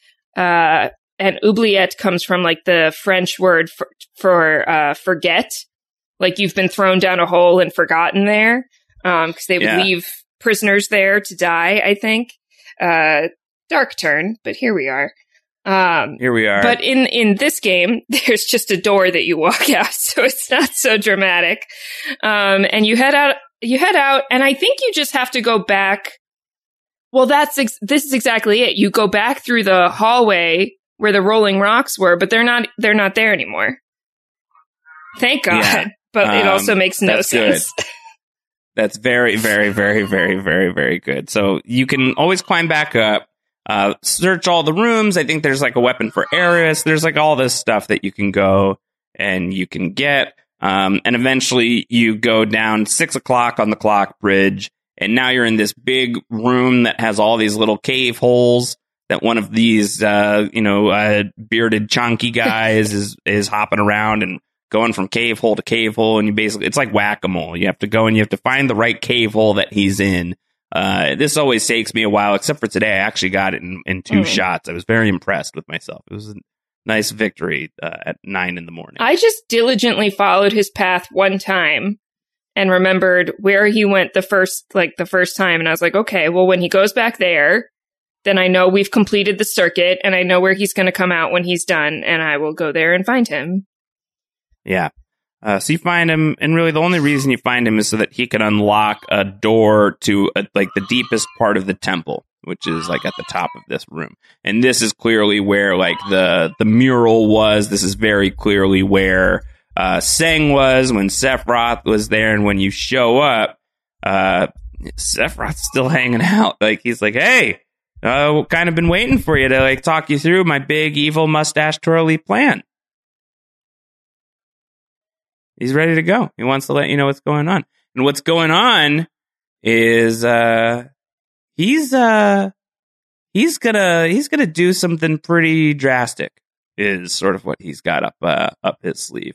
And oubliette comes from like the French word for forget. Like you've been thrown down a hole and forgotten there. Because they would leave prisoners there to die, I think. Dark turn, but here we are. Here we are. But in this game, there's just a door that you walk out, so it's not so dramatic. And you head out, and I think you just have to go back. Well, this is exactly it. You go back through the hallway where the rolling rocks were, but they're not there anymore. Thank God. Yeah. But it also makes no sense. That's very, very, very, very, very, very good. So you can always climb back up, search all the rooms. I think there's like a weapon for Eris. There's like all this stuff that you can go and you can get. And eventually you go down 6 o'clock on the clock bridge. And now you're in this big room that has all these little cave holes that one of these, bearded chunky guys is hopping around and going from cave hole to cave hole. And it's like whack-a-mole. You have to go and you have to find the right cave hole that he's in. This always takes me a while, except for today. I actually got it in 2 shots. I was very impressed with myself. It was a nice victory at 9 a.m. I just diligently followed his path one time and remembered where he went the first time. And I was like, okay, well, when he goes back there, then I know we've completed the circuit and I know where he's going to come out when he's done. And I will go there and find him. Yeah. So you find him, and really the only reason you find him is so that he can unlock a door to the deepest part of the temple, which is like at the top of this room. And this is clearly where like the mural was. This is very clearly where Seng was when Sephiroth was there. And when you show up, Sephiroth's still hanging out. Like he's like, hey, kind of been waiting for you to like talk you through my big evil mustache twirly plan. He's ready to go. He wants to let you know what's going on. And what's going on is he's gonna do something pretty drastic. Is sort of what he's got up his sleeve.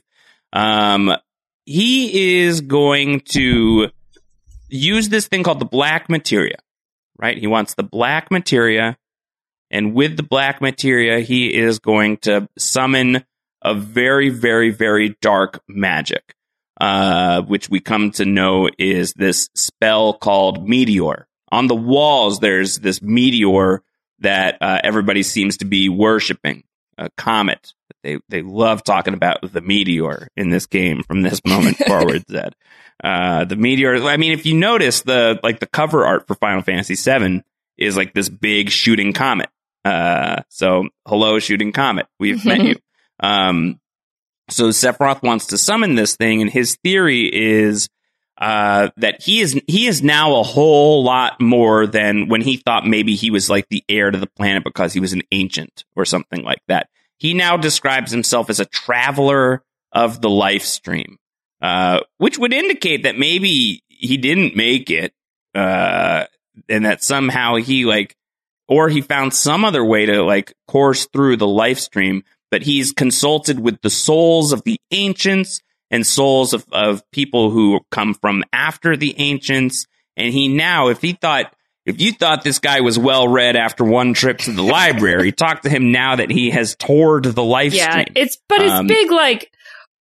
He is going to use this thing called the black materia. Right? He wants the black materia, and with the black materia, he is going to summon a very, very, very dark magic, which we come to know is this spell called Meteor. On the walls, there's this meteor that everybody seems to be worshiping, a comet. They love talking about the meteor in this game from this moment forward, Zed. The meteor, I mean, if you notice the cover art for Final Fantasy VII is like this big shooting comet. So hello, shooting comet. We've met you. So Sephiroth wants to summon this thing, and his theory is that he is now a whole lot more than when he thought maybe he was like the heir to the planet because he was an ancient or something like that. He now describes himself as a traveler of the life stream, which would indicate that maybe he didn't make it, and that somehow he found some other way to course through the life stream. But he's consulted with the souls of the ancients and souls of people who come from after the ancients. And he now, if you thought this guy was well read after one trip to the library, talk to him now that he has toured the life stream. It's big,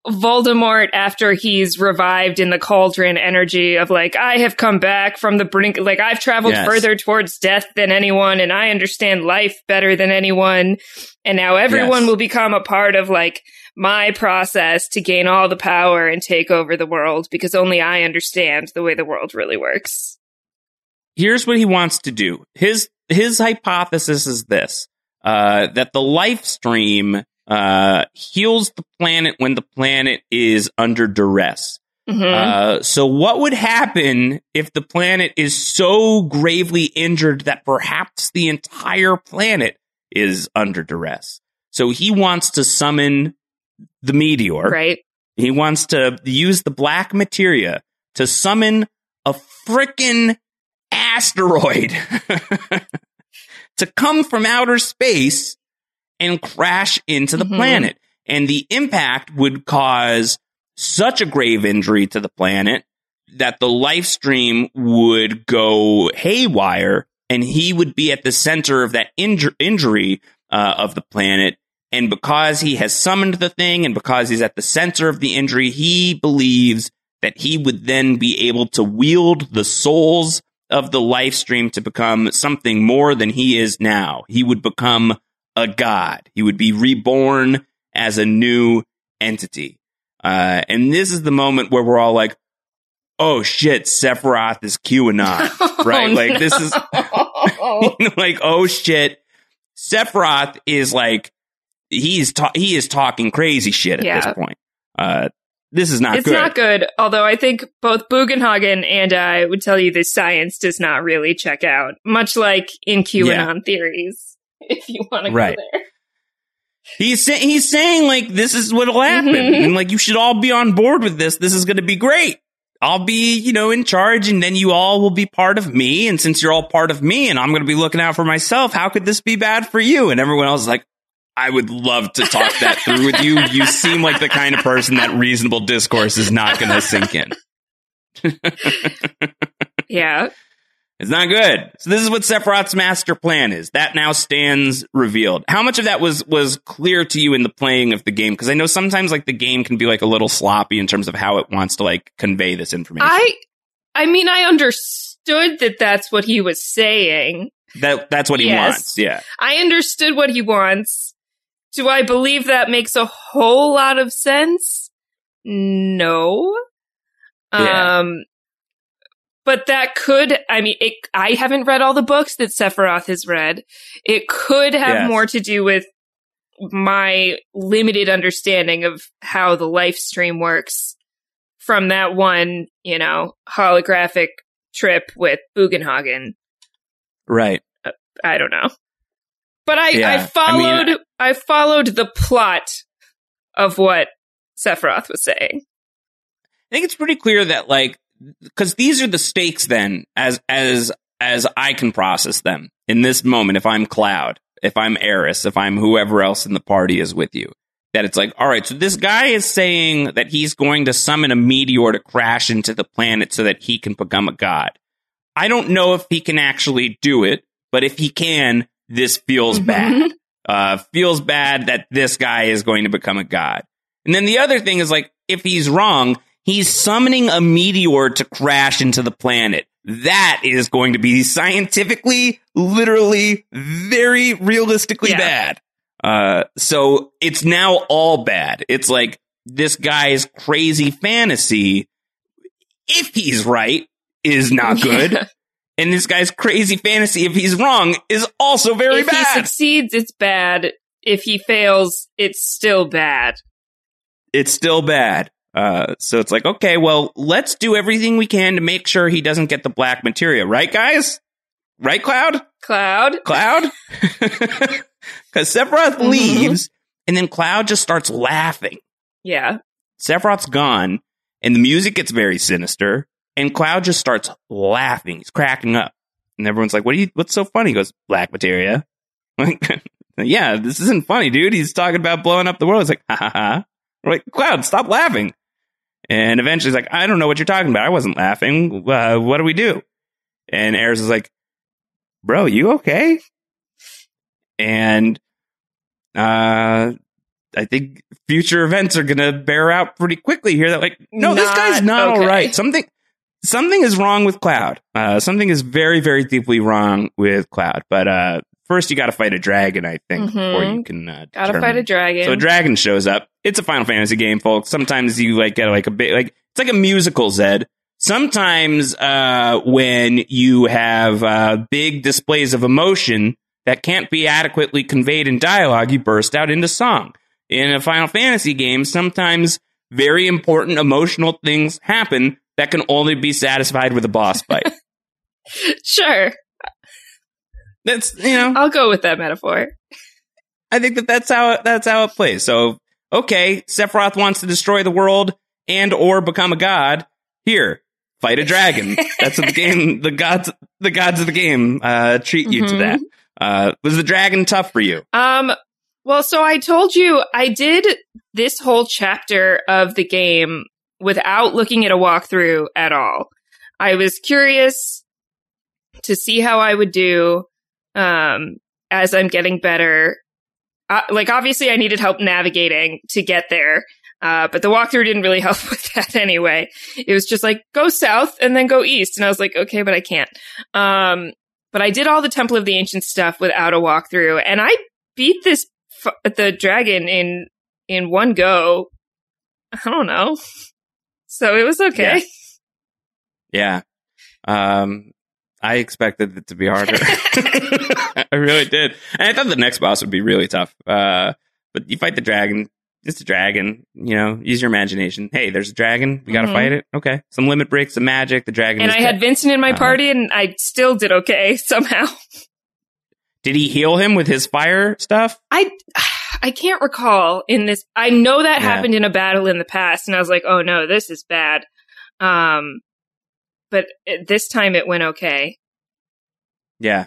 Voldemort, after he's revived in the cauldron energy of like, I have come back from the brink, like I've traveled further towards death than anyone, and I understand life better than anyone, and now everyone will become a part of like my process to gain all the power and take over the world, because only I understand the way the world really works. Here's what he wants to do. His hypothesis is this, that the life stream heals the planet when the planet is under duress. So what would happen if the planet is so gravely injured that perhaps the entire planet is under duress? So he wants to summon the meteor. Right. He wants to use the black materia to summon a frickin' asteroid to come from outer space and crash into the planet. And the impact would cause such a grave injury to the planet that the life stream would go haywire, and he would be at the center of that injury of the planet. And because he has summoned the thing, and because he's at the center of the injury, he believes that he would then be able to wield the souls of the life stream to become something more than he is now. He would become a god. He would be reborn as a new entity. And this is the moment where we're all like, oh shit, Sephiroth is QAnon, right? Like, this is like, oh shit, Sephiroth is like, he is talking crazy shit at this point. This is not good. It's not good, although I think both Bugenhagen and I would tell you the science does not really check out, much like in QAnon theories, if you want to go there. He's saying, like, this is what'll happen, and, like, you should all be on board with this. This is going to be great. I'll be, in charge, and then you all will be part of me, and since you're all part of me, and I'm going to be looking out for myself, how could this be bad for you? And everyone else is like, I would love to talk that through with you. You seem like the kind of person that reasonable discourse is not going to sink in. Yeah. It's not good. So this is what Sephiroth's master plan is. That now stands revealed. How much of that was clear to you in the playing of the game? Because I know sometimes like the game can be like a little sloppy in terms of how it wants to like convey this information. I mean, I understood that that's what he was saying. That's what he wants. Yeah. I understood what he wants. Do I believe that makes a whole lot of sense? No. Yeah. But that could, I mean, I haven't read all the books that Sephiroth has read. It could have more to do with my limited understanding of how the life stream works from that one, holographic trip with Bugenhagen. Right. I don't know. But I followed the plot of what Sephiroth was saying. I think it's pretty clear that, like, because these are the stakes then, as I can process them in this moment, if I'm Cloud, if I'm Aeris, if I'm whoever else in the party is with you, that it's like, all right, so this guy is saying that he's going to summon a meteor to crash into the planet so that he can become a god. I don't know if he can actually do it, but if he can, this feels bad. Feels bad that this guy is going to become a god. And then the other thing is, like, if he's wrong, he's summoning a meteor to crash into the planet. That is going to be scientifically, literally, very realistically bad. So it's now all bad. It's like this guy's crazy fantasy, if he's right, is not good. And this guy's crazy fantasy, if he's wrong, is also very bad. If he succeeds, it's bad. If he fails, it's still bad. It's still bad. So it's like, okay, well, let's do everything we can to make sure he doesn't get the black materia. Right, guys? Right, Cloud? Cloud? Because Sephiroth leaves, and then Cloud just starts laughing. Yeah. Sephiroth's gone, and the music gets very sinister. And Cloud just starts laughing. He's cracking up. And everyone's like, what's so funny? He goes, black materia. Yeah, this isn't funny, dude. He's talking about blowing up the world. It's like, ha ha ha. We're like, Cloud, stop laughing. And eventually he's like, I don't know what you're talking about. I wasn't laughing. What do we do? And Aeris is like, bro, you okay? And I think future events are going to bear out pretty quickly here that like, no, this guy's not all right. Something is wrong with Cloud. Something is very, very deeply wrong with Cloud. But first you got to fight a dragon, I think, before you can gotta fight a dragon. So a dragon shows up. It's a Final Fantasy game, folks. Sometimes you like get like a bit like it's like a musical, Zed. Sometimes when you have big displays of emotion that can't be adequately conveyed in dialogue, you burst out into song. In a Final Fantasy game, sometimes very important emotional things happen that can only be satisfied with a boss fight. Sure. That's, you know, I'll go with that metaphor. I think that's how it plays. So, okay, Sephiroth wants to destroy the world and or become a god. Here, fight a dragon. That's what the gods of the game treat you to that. Was the dragon tough for you? Well, so I told you I did this whole chapter of the game without looking at a walkthrough at all. I was curious to see how I would do as I'm getting better. Like, obviously, I needed help navigating to get there, but the walkthrough didn't really help with that anyway. It was just like, go south and then go east. And I was like, okay, but I can't. But I did all the Temple of the Ancient stuff without a walkthrough, and I beat the dragon in one go. I don't know. So it was okay. Yeah. I expected it to be harder. I really did. And I thought the next boss would be really tough. But you fight the dragon. It's a dragon. You know, use your imagination. Hey, there's a dragon. We got to fight it. Okay. Some limit breaks, some magic. The dragon. And I had Vincent in my party, and I still did okay somehow. Did he heal him with his fire stuff? I can't recall in this. I know that happened in a battle in the past, and I was like, oh no, this is bad. But this time it went okay. Yeah.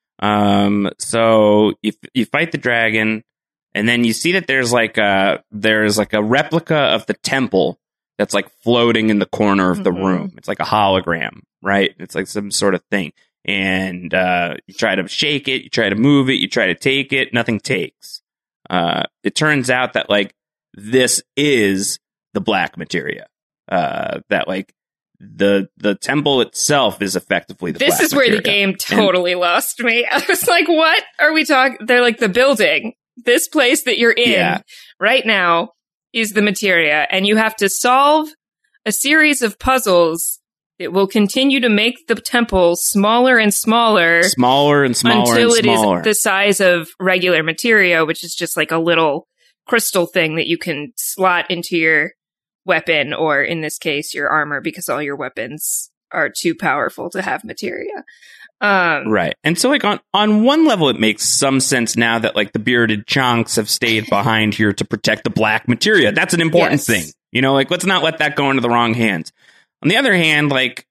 So you fight the dragon, and then you see that there's like a replica of the temple that's like floating in the corner of the room. It's like a hologram, right? It's like some sort of thing. And you try to shake it, you try to move it, you try to take it, nothing takes. It turns out that like this is the black materia. That like the temple itself is effectively the black materia. This is where the game totally lost me. I was like, what are we talking? They're like, the building, this place that you're in right now is the materia, and you have to solve a series of puzzles. It will continue to make the temple smaller and smaller. Smaller and smaller until and smaller. It is the size of regular materia, which is just like a little crystal thing that you can slot into your weapon, or in this case, your armor, because all your weapons are too powerful to have materia. Right. And so like on one level, it makes some sense now that like the bearded chunks have stayed behind here to protect the black materia. That's an important thing. You know, like let's not let that go into the wrong hands. On the other hand, like,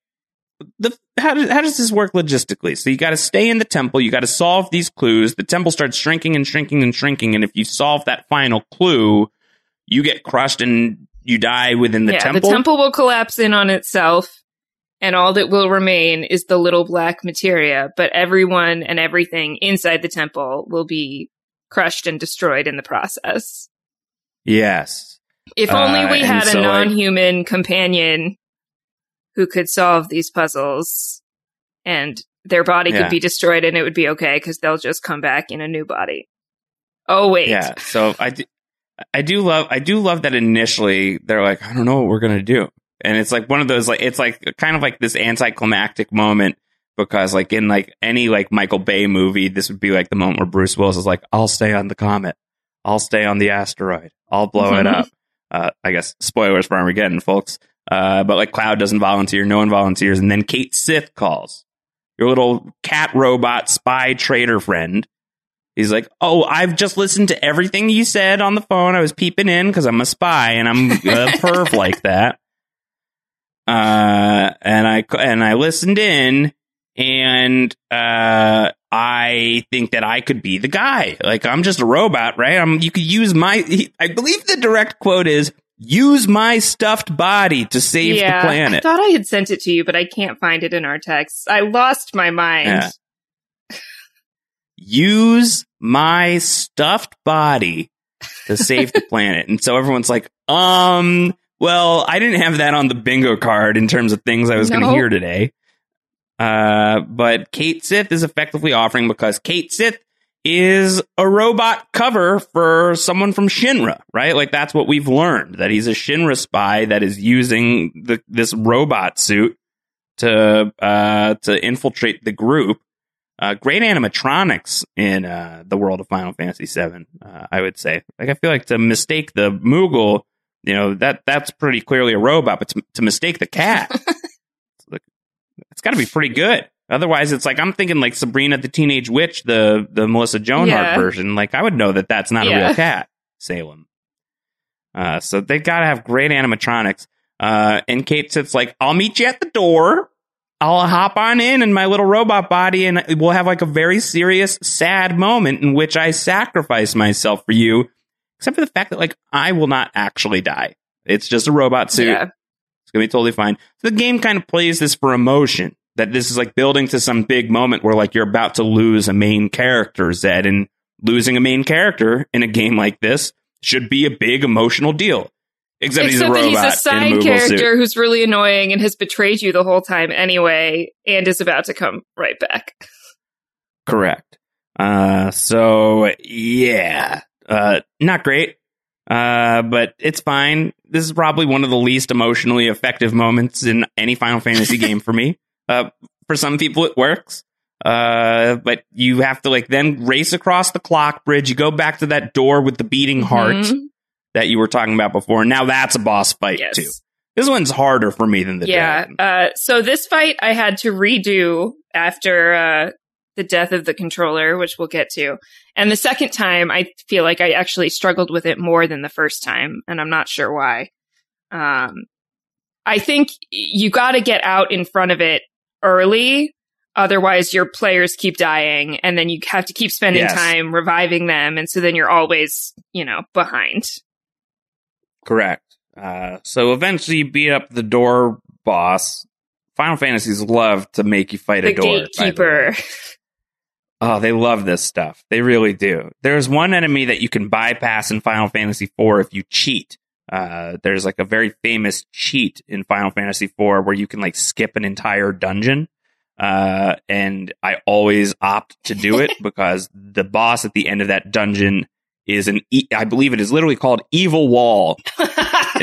how does this work logistically? So you got to stay in the temple. You got to solve these clues. The temple starts shrinking and shrinking and shrinking. And if you solve that final clue, you get crushed and you die within the temple. The temple will collapse in on itself, and all that will remain is the little black materia. But everyone and everything inside the temple will be crushed and destroyed in the process. Yes. If only we had a non-human companion who could solve these puzzles, and their body could be destroyed and it would be okay because they'll just come back in a new body. Oh, wait. Yeah. So I do love that initially they're like, I don't know what we're going to do. And it's like one of those, like, it's like kind of like this anticlimactic moment, because like in like any like Michael Bay movie, this would be like the moment where Bruce Willis is like, I'll stay on the comet. I'll stay on the asteroid. I'll blow it up. I guess spoilers for Armageddon, folks. But like Cloud doesn't volunteer, no one volunteers, and then Cait Sith calls, your little cat robot spy traitor friend. He's like, oh, I've just listened to everything you said on the phone. I was peeping in because I'm a spy and I'm a perv like that. And I listened in, and I think that I could be the guy. Like, I'm just a robot, right? You could use I believe the direct quote is, use my stuffed body to save the planet. I thought I had sent it to you, but I can't find it in our text. I lost my mind. Yeah. Use my stuffed body to save the planet. And so everyone's like, well, I didn't have that on the bingo card in terms of things I was going to hear today. But Cait Sith is effectively offering, because Cait Sith is a robot cover for someone from Shinra, right? Like, that's what we've learned, that he's a Shinra spy that is using this robot suit to infiltrate the group. Great animatronics in the world of Final Fantasy VII, I would say. Like, I feel like to mistake the Moogle, that's pretty clearly a robot, but to mistake the cat, it's got to be pretty good. Otherwise, it's like, I'm thinking like Sabrina the Teenage Witch, the Melissa Joan Hart version. Like, I would know that that's not a real cat, Salem. So they got to have great animatronics. And Cait Sith's like, I'll meet you at the door. I'll hop on in my little robot body, and we'll have like a very serious, sad moment in which I sacrifice myself for you. Except for the fact that, like, I will not actually die. It's just a robot suit. Yeah. It's going to be totally fine. So the game kind of plays this for emotion. That this is like building to some big moment where like you're about to lose a main character, Zed, and losing a main character in a game like this should be a big emotional deal. Except he's a robot. He's a side character who's really annoying and has betrayed you the whole time anyway, and is about to come right back. Correct. So yeah, not great. But it's fine. This is probably one of the least emotionally effective moments in any Final Fantasy game for me. For some people, it works. But you have to like then race across the clock bridge. You go back to that door with the beating heart that you were talking about before. And now that's a boss fight, too. This one's harder for me than the dragon. So this fight I had to redo after the death of the controller, which we'll get to. And the second time, I feel like I actually struggled with it more than the first time. And I'm not sure why. I think you got to get out in front of it early, otherwise your players keep dying, and then you have to keep spending time reviving them, and so then you're always, behind. Correct. So eventually you beat up the door boss. Final Fantasies love to make you fight a door. Gatekeeper. Oh, they love this stuff. They really do. There's one enemy that you can bypass in Final Fantasy IV if you cheat. There's like a very famous cheat in Final Fantasy IV where you can like skip an entire dungeon. And I always opt to do it because the boss at the end of that dungeon is I believe it is literally called Evil Wall. And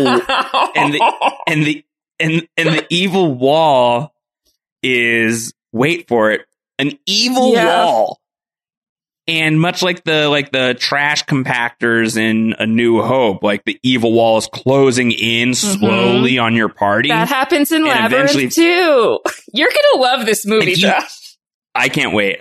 the evil wall is, wait for it, an evil wall. And much like the trash compactors in A New Hope, like the evil wall is closing in slowly on your party. That happens in Labyrinth too. You're gonna love this movie, Josh. I can't wait.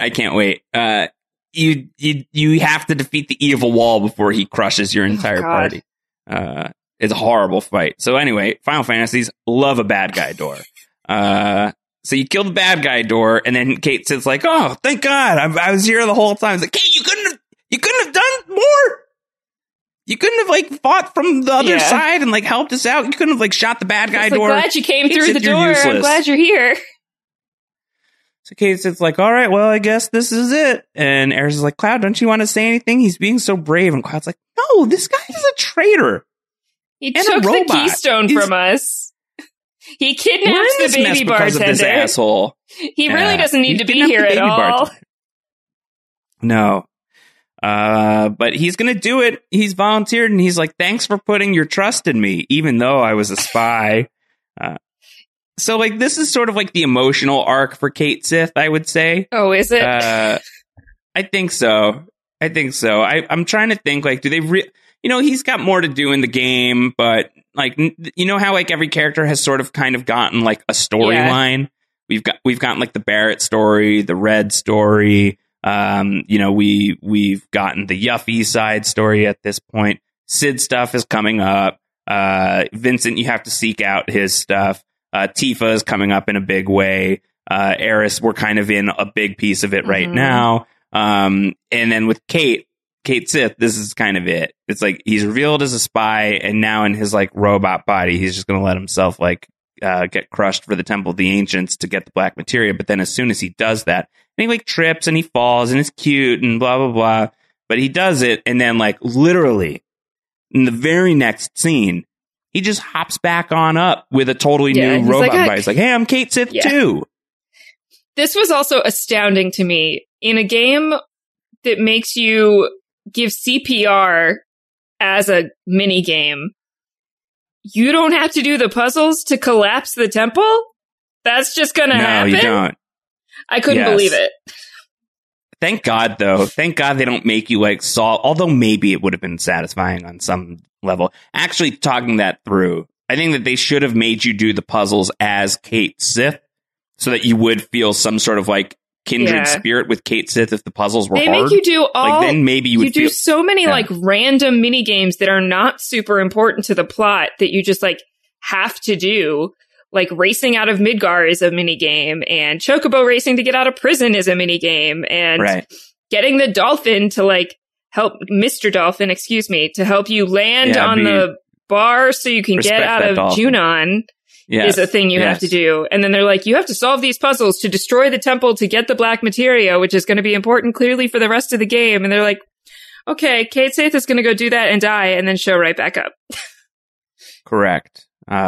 You have to defeat the evil wall before he crushes your entire party. It's a horrible fight. So anyway, Final Fantasies love a bad guy door. So you kill the bad guy door, and then Cait Sith's like, "Oh, thank God, I was here the whole time." It's like, "Cait, you couldn't have done more. You couldn't have like fought from the other side and like helped us out. You couldn't have like shot the bad guy door." I'm glad you came through the door. I'm glad you're here. So Cait Sith's like, "All right, well, I guess this is it." And Aerith is like, "Cloud, don't you want to say anything? He's being so brave." And Cloud's like, "No, this guy is a traitor. He took the keystone from us. He kidnapped the baby bartender. This asshole. He really doesn't need to be here at all." No. But he's going to do it. He's volunteered, and he's like, "Thanks for putting your trust in me, even though I was a spy." So, like, this is sort of like the emotional arc for Cait Sith, I would say. Oh, is it? I think so. I'm trying to think, like, do they... he's got more to do in the game, but like, how like every character has sort of kind of gotten like a storyline. We've gotten like the Barrett story, the Red story. We've gotten the Yuffie side story at this point. Sid stuff is coming up. Vincent, you have to seek out his stuff. Tifa is coming up in a big way. Aeris, we're kind of in a big piece of it right now. And then with Cait Sith, this is kind of it. It's like he's revealed as a spy, and now in his like robot body, he's just going to let himself like get crushed for the Temple of the Ancients to get the black materia. But then as soon as he does that, and he like trips and he falls and it's cute and blah, blah, blah. But he does it, and then, like, literally, in the very next scene, he just hops back on up with a totally new robot body. He's like, hey, I'm Cait Sith too. This was also astounding to me. In a game that makes you give CPR as a mini game, you don't have to do the puzzles to collapse the temple? That's just going to happen? No, you don't. I couldn't believe it. Thank God, though. Thank God they don't make you, like, solve... Although maybe it would have been satisfying on some level. Actually, talking that through, I think that they should have made you do the puzzles as Cait Sith so that you would feel some sort of, like, kindred spirit with Cait Sith if the puzzles were hard. They make you do all... Like, then maybe you would do so many, like, random mini games that are not super important to the plot that you just, like, have to do. Like, racing out of Midgar is a mini game, and Chocobo racing to get out of prison is a mini game, and getting the dolphin to, like, help Mr. Dolphin, to help you land on the bar so you can get out of Junon is a thing you have to do. And then they're like, you have to solve these puzzles to destroy the temple to get the black materia, which is going to be important clearly for the rest of the game. And they're like, okay, Cait Sith is going to go do that and die and then show right back up. Correct.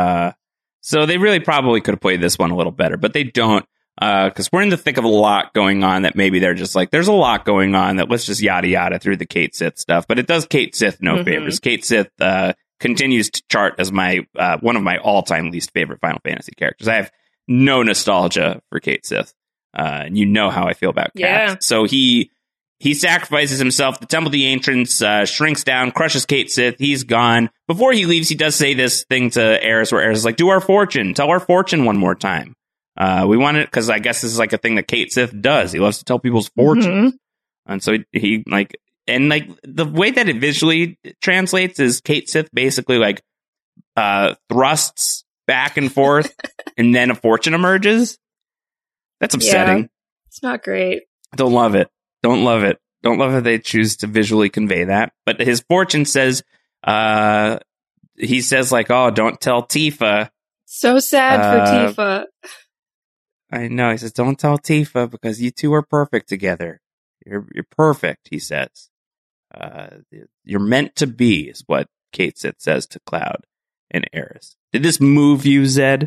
So they really probably could have played this one a little better, but they don't, because we're in the thick of a lot going on that maybe they're just like, there's a lot going on that let's just yada yada through the Cait Sith stuff. But it does Cait Sith no favors. Cait Sith continues to chart as my one of my all-time least favorite Final Fantasy characters. I have no nostalgia for Cait Sith, and you know how I feel about cats. So he sacrifices himself. The Temple of the Ancients shrinks down, crushes Cait Sith. He's gone. Before he leaves, he does say this thing to Aeris, where Aeris is like, do our fortune. Tell our fortune one more time. We want it, because I guess this is like a thing that Cait Sith does. He loves to tell people's fortunes. And so he like, and like the way that it visually translates is Cait Sith basically like thrusts back and forth, and then a fortune emerges. That's upsetting. Yeah, it's not great. Don't love it. Don't love it. Don't love how they choose to visually convey that. But his fortune says, he says like, oh, don't tell Tifa. So sad for Tifa. I know. He says, don't tell Tifa because you two are perfect together. You're perfect, he says. You're meant to be is what Cait Sith says to Cloud and Aeris. Did this move you, Zed?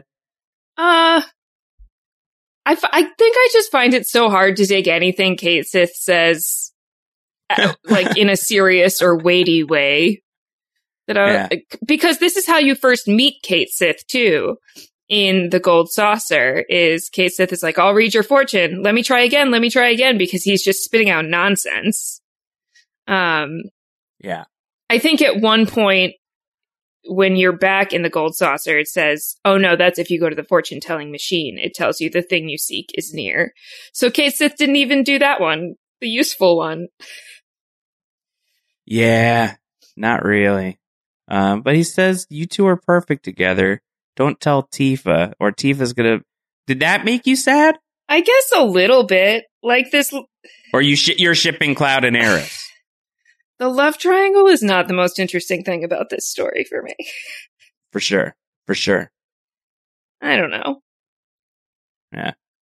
I think I just find it so hard to take anything Cait Sith says, like, in a serious or weighty way. Because this is how you first meet Cait Sith, too, in the Gold Saucer, is Cait Sith is like, I'll read your fortune. Let me try again, because he's just spitting out nonsense. I think at one point, when you're back in the Gold Saucer, it says, oh no, that's if you go to the fortune-telling machine. It tells you the thing you seek is near. So Cait Sith didn't even do that one, the useful one. Yeah, not really. But he says, you two are perfect together. Don't tell Tifa, or Tifa's gonna... Did that make you sad? I guess a little bit. Like this... Or you're shipping Cloud and Aeris? The love triangle is not the most interesting thing about this story for me. For sure. I don't know. Yeah.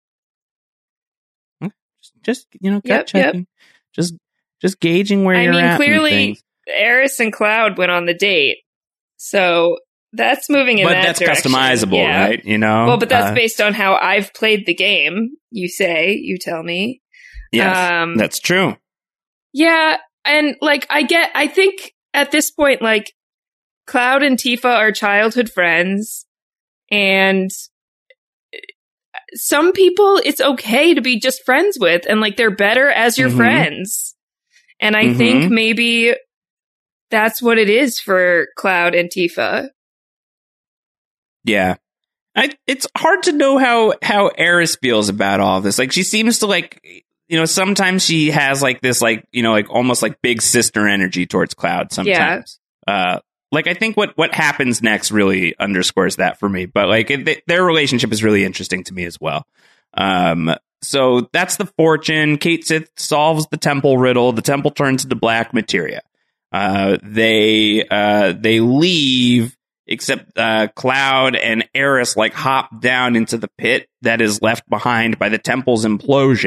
Just gut checking. Yep. Just gauging where you're at. I mean, clearly, Aeris and Cloud went on the date. So that's moving in that direction. But that's customizable, right? Well, but that's based on how I've played the game, you tell me. Yes, that's true. Yeah. And, like, I think at this point, like, Cloud and Tifa are childhood friends, and some people it's okay to be just friends with, and, like, they're better as your friends. And I think maybe that's what it is for Cloud and Tifa. Yeah. It's hard to know how Aeris feels about all this. Like, she seems to, like... sometimes she has like this, like, like almost like big sister energy towards Cloud sometimes. Yeah. Like, I think what happens next really underscores that for me. But like their relationship is really interesting to me as well. So that's the fortune. Cait Sith solves the temple riddle. The temple turns into black materia. They leave, except Cloud and Aeris like hop down into the pit that is left behind by the temple's implosion.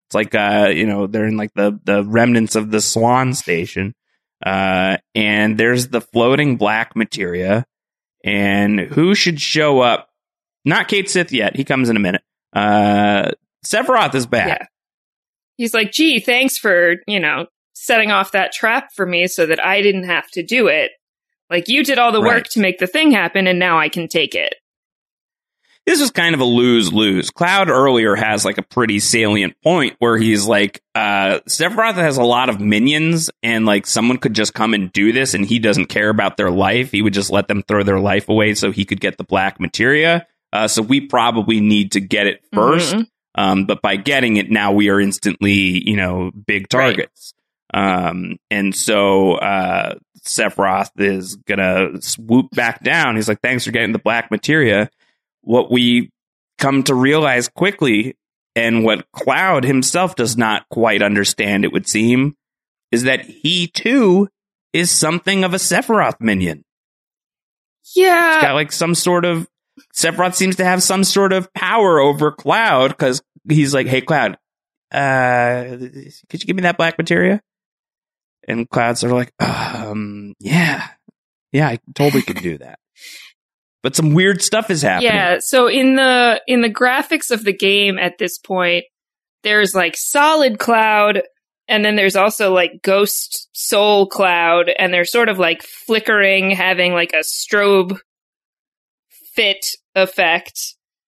It's like, they're in like the remnants of the Swan Station. And there's the floating black materia. And who should show up? Not Cait Sith yet. He comes in a minute. Sephiroth is back. Yeah. He's like, gee, thanks for, setting off that trap for me so that I didn't have to do it. Like, you did all the work to make the thing happen, and now I can take it. This was kind of a lose-lose. Cloud earlier has like a pretty salient point where he's like, Sephiroth has a lot of minions, and like someone could just come and do this, and he doesn't care about their life. He would just let them throw their life away so he could get the black materia. So we probably need to get it first. But by getting it now, we are instantly, big targets. And so Sephiroth is going to swoop back down. He's like, thanks for getting the black materia. What we come to realize quickly, and what Cloud himself does not quite understand, it would seem, is that he, too, is something of a Sephiroth minion. Yeah. He's got like some sort of... Sephiroth seems to have some sort of power over Cloud, because he's like, hey, Cloud, could you give me that black materia? And Cloud's sort of like, yeah, I totally could do that. But some weird stuff is happening. Yeah, so in the graphics of the game at this point, there's like solid Cloud, and then there's also like ghost soul Cloud, and they're sort of like flickering, having like a strobe fit effect.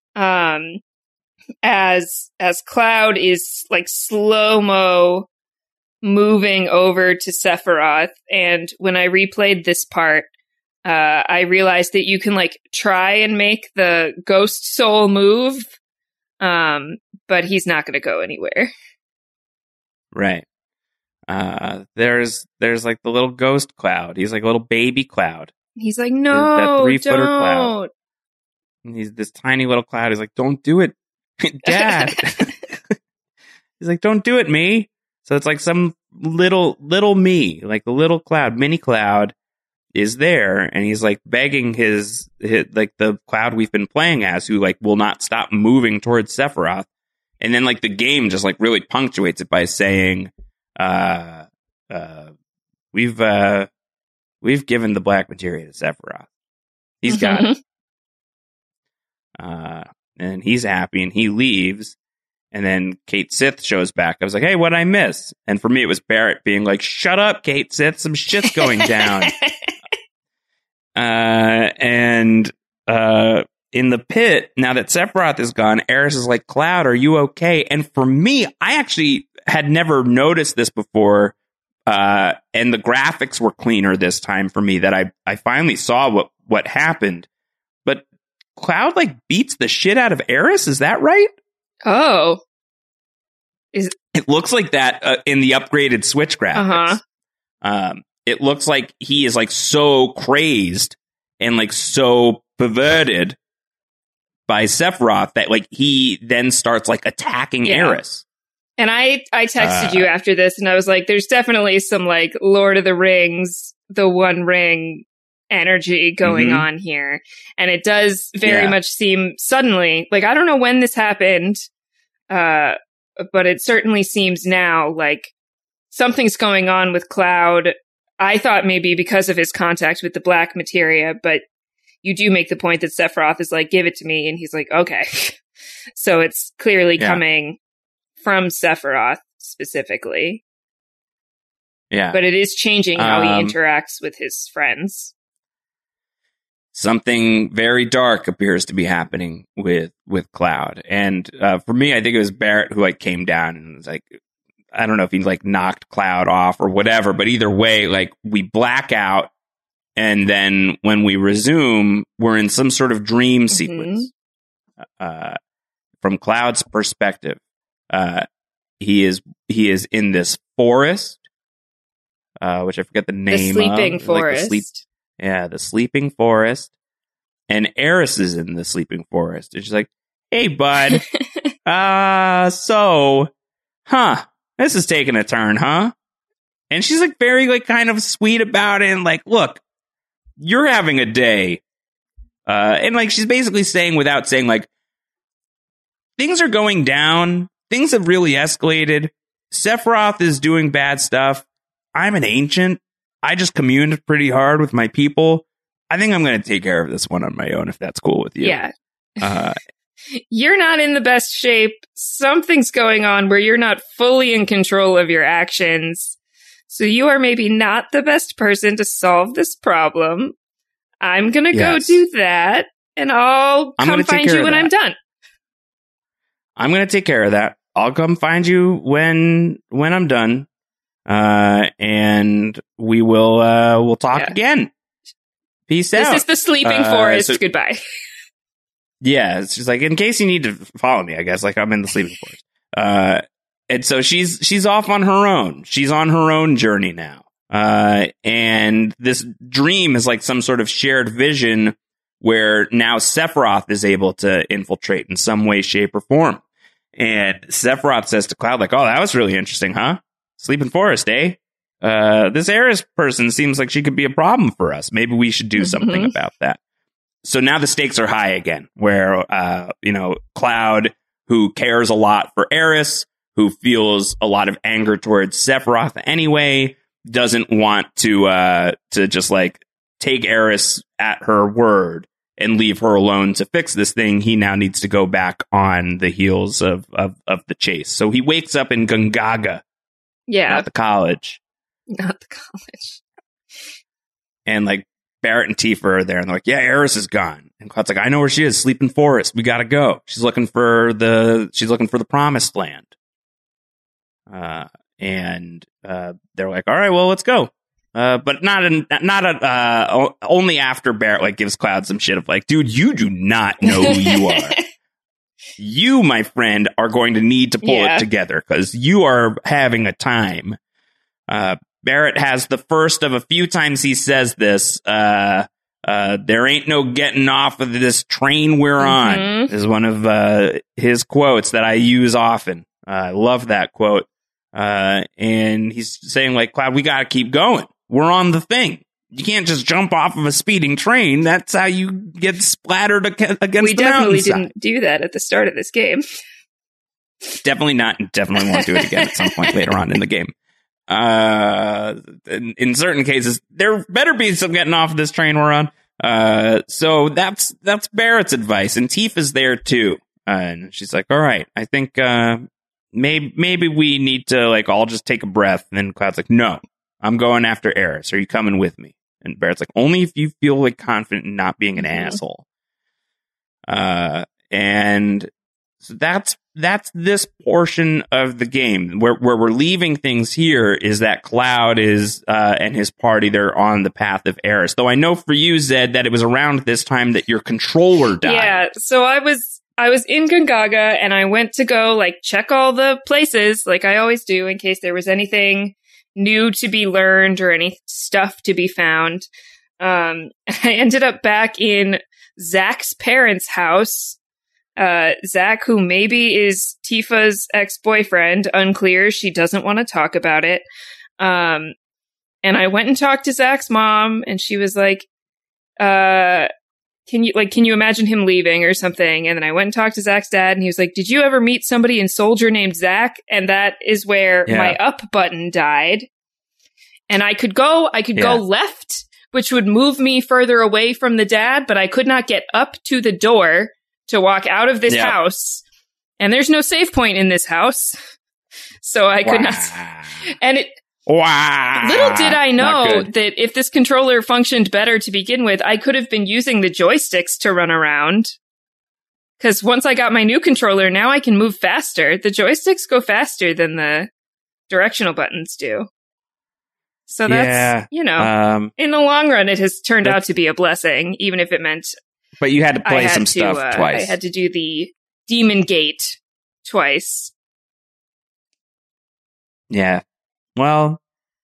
As Cloud is like slow-mo moving over to Sephiroth, and when I replayed this part, I realized that you can like try and make the ghost soul move, but he's not going to go anywhere. Right. There's like the little ghost Cloud. He's like a little baby Cloud. He's like, no, that 3-footer don't. Cloud. And he's this tiny little Cloud. He's like, don't do it, Dad. He's like, don't do it, me. So it's like some little me, like the little Cloud, mini Cloud, is there, and he's like begging his like the Cloud we've been playing as, who like will not stop moving towards Sephiroth, and then like the game just like really punctuates it by saying, we've given the black materia to Sephiroth. He's got it. And he's happy, and he leaves. And then Cait Sith shows back. I was like, hey, what'd I miss? And for me, it was Barrett being like, shut up, Cait Sith, some shit's going down. And in the pit, now that Sephiroth is gone, Aeris is like, Cloud, are you okay? And for me, I actually had never noticed this before. And the graphics were cleaner this time for me, that I finally saw what happened. But Cloud like beats the shit out of Aeris. Is that right? Oh. It looks like that in the upgraded Switch graphics. It looks like he is like so crazed and like so perverted by Sephiroth that like he then starts like attacking Aeris. And I texted you after this, and I was like, there's definitely some like Lord of the Rings, the One Ring energy going on here. And it does very much seem suddenly, like, I don't know when this happened, but it certainly seems now like something's going on with Cloud. I thought maybe because of his contact with the black materia, but you do make the point that Sephiroth is like, give it to me. And he's like, okay. So it's clearly coming from Sephiroth specifically. Yeah. But it is changing how he interacts with his friends. Something very dark appears to be happening with Cloud. And for me, I think it was Barrett who like came down and was like, I don't know if he like knocked Cloud off or whatever, but either way, like we black out, and then when we resume, we're in some sort of dream sequence. From Cloud's perspective, he is in this forest, which I forget the name. The sleeping forest. Like the sleeping forest. And Aeris is in the sleeping forest. And she's like, hey, bud. This is taking a turn, huh? And she's like very like kind of sweet about it, and like, look, you're having a day. And like she's basically saying, without saying, like, things are going down, things have really escalated. Sephiroth is doing bad stuff. I'm an ancient. I just communed pretty hard with my people. I think I'm going to take care of this one on my own, if that's cool with you. Yeah. You're not in the best shape. Something's going on where you're not fully in control of your actions. So you are maybe not the best person to solve this problem. I'm going to go do that, and I'll come find you when I'm done. I'm going to take care of that. I'll come find you when I'm done. And we'll talk again. Peace out. This is the sleeping forest. Goodbye. Yeah, it's just like, in case you need to follow me, I guess, like I'm in the sleeping forest. And so she's off on her own. She's on her own journey now. And this dream is like some sort of shared vision where now Sephiroth is able to infiltrate in some way, shape, or form. And Sephiroth says to Cloud, like, oh, that was really interesting, huh? Sleeping forest, eh? This Aeris person seems like she could be a problem for us. Maybe we should do something about that. So now the stakes are high again, where, Cloud, who cares a lot for Aeris, who feels a lot of anger towards Sephiroth anyway, doesn't want to just like take Aeris at her word and leave her alone to fix this thing. He now needs to go back on the heels of the chase. So he wakes up in Gongaga. Yeah. Not the college. And like Barrett and Tifa are there, and they're like, yeah, Aeris is gone. And Cloud's like, I know where she is, Sleeping Forest. We gotta go. She's looking for the promised land. And they're like, all right, well, let's go. But only after Barrett like gives Cloud some shit of like, dude, you do not know who you are. You, my friend, are going to need to pull it together because you are having a time. Barrett has the first of a few times he says this. There ain't no getting off of this train we're on, is one of his quotes that I use often. I love that quote. And he's saying, like, Cloud, we got to keep going. We're on the thing. You can't just jump off of a speeding train. That's how you get splattered against the mountainside. We definitely didn't do that at the start of this game. Definitely not. Definitely won't do it again at some point later on in the game. In certain cases, there better be some getting off of this train we're on. So that's Barrett's advice. And Tifa's there too. And she's like, all right, I think, maybe we need to like all just take a breath. And then Cloud's like, no, I'm going after Aeris. Are you coming with me? And Barrett's like, only if you feel like confident in not being an asshole. And so that's this portion of the game where we're leaving things here is that Cloud is and his party, they're on the path of Aeris. Though I know for you, Zed, that it was around this time that your controller died. Yeah, so I was in Gongaga and I went to go like check all the places like I always do in case there was anything new to be learned or any stuff to be found. I ended up back in Zach's parents' house. Zach, who maybe is Tifa's ex-boyfriend, unclear. She doesn't want to talk about it. And I went and talked to Zach's mom, and she was like, can you imagine him leaving or something? And then I went and talked to Zach's dad, and he was like, did you ever meet somebody in Soldier named Zach? And that is where my up button died. And I could go left, which would move me further away from the dad, but I could not get up to the door to walk out of this house. And there's no save point in this house. So I could not. And little did I know that if this controller functioned better to begin with, I could have been using the joysticks to run around. Because once I got my new controller, now I can move faster. The joysticks go faster than the directional buttons do. So that's, in the long run, it has turned out to be a blessing, even if it meant... But you had to play some stuff twice. I had to do the Demon Gate twice. Yeah. Well,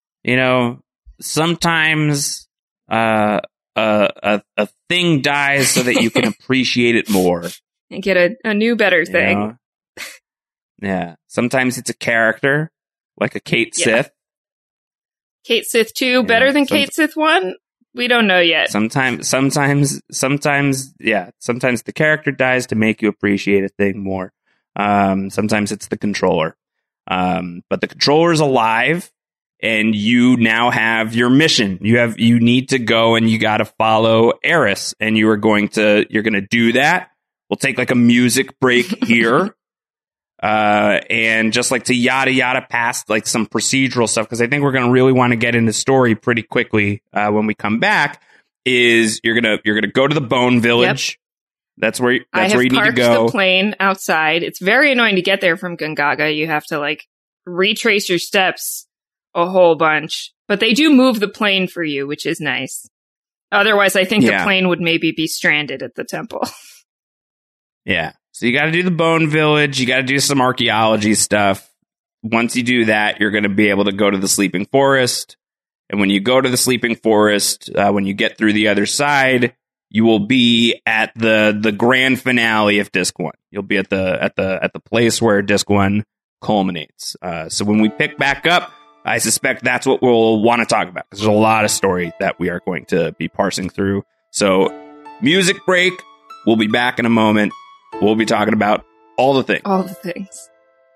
sometimes a thing dies so that you can appreciate it more. And get a new, better thing. Yeah. Sometimes it's a character, like a Cait Sith. Cait Sith 2 better than Cait Sith 1? We don't know yet. Sometimes the character dies to make you appreciate a thing more. Sometimes it's the controller. But the controller's alive, and you now have your mission. You need to go and you got to follow Eris, and you're going to do that. We'll take like a music break here. And just like to yada past like some procedural stuff, because I think we're going to really want to get into story pretty quickly when we come back. Is you're gonna go to the Bone Village. Yep. That's where you need to go. I have parked the plane outside. It's very annoying to get there from Gongaga. You have to like retrace your steps a whole bunch, but they do move the plane for you, which is nice. Otherwise, I think the plane would maybe be stranded at the temple. Yeah. So you got to do the Bone Village. You got to do some archaeology stuff. Once you do that, you're going to be able to go to the Sleeping Forest. And when you go to the Sleeping Forest, when you get through the other side, you will be at the grand finale of Disc 1. You'll be at the place where Disc 1 culminates. So when we pick back up, I suspect that's what we'll want to talk about, because there's a lot of story that we are going to be parsing through. So music break. We'll be back in a moment. We'll be talking about all the things. All the things.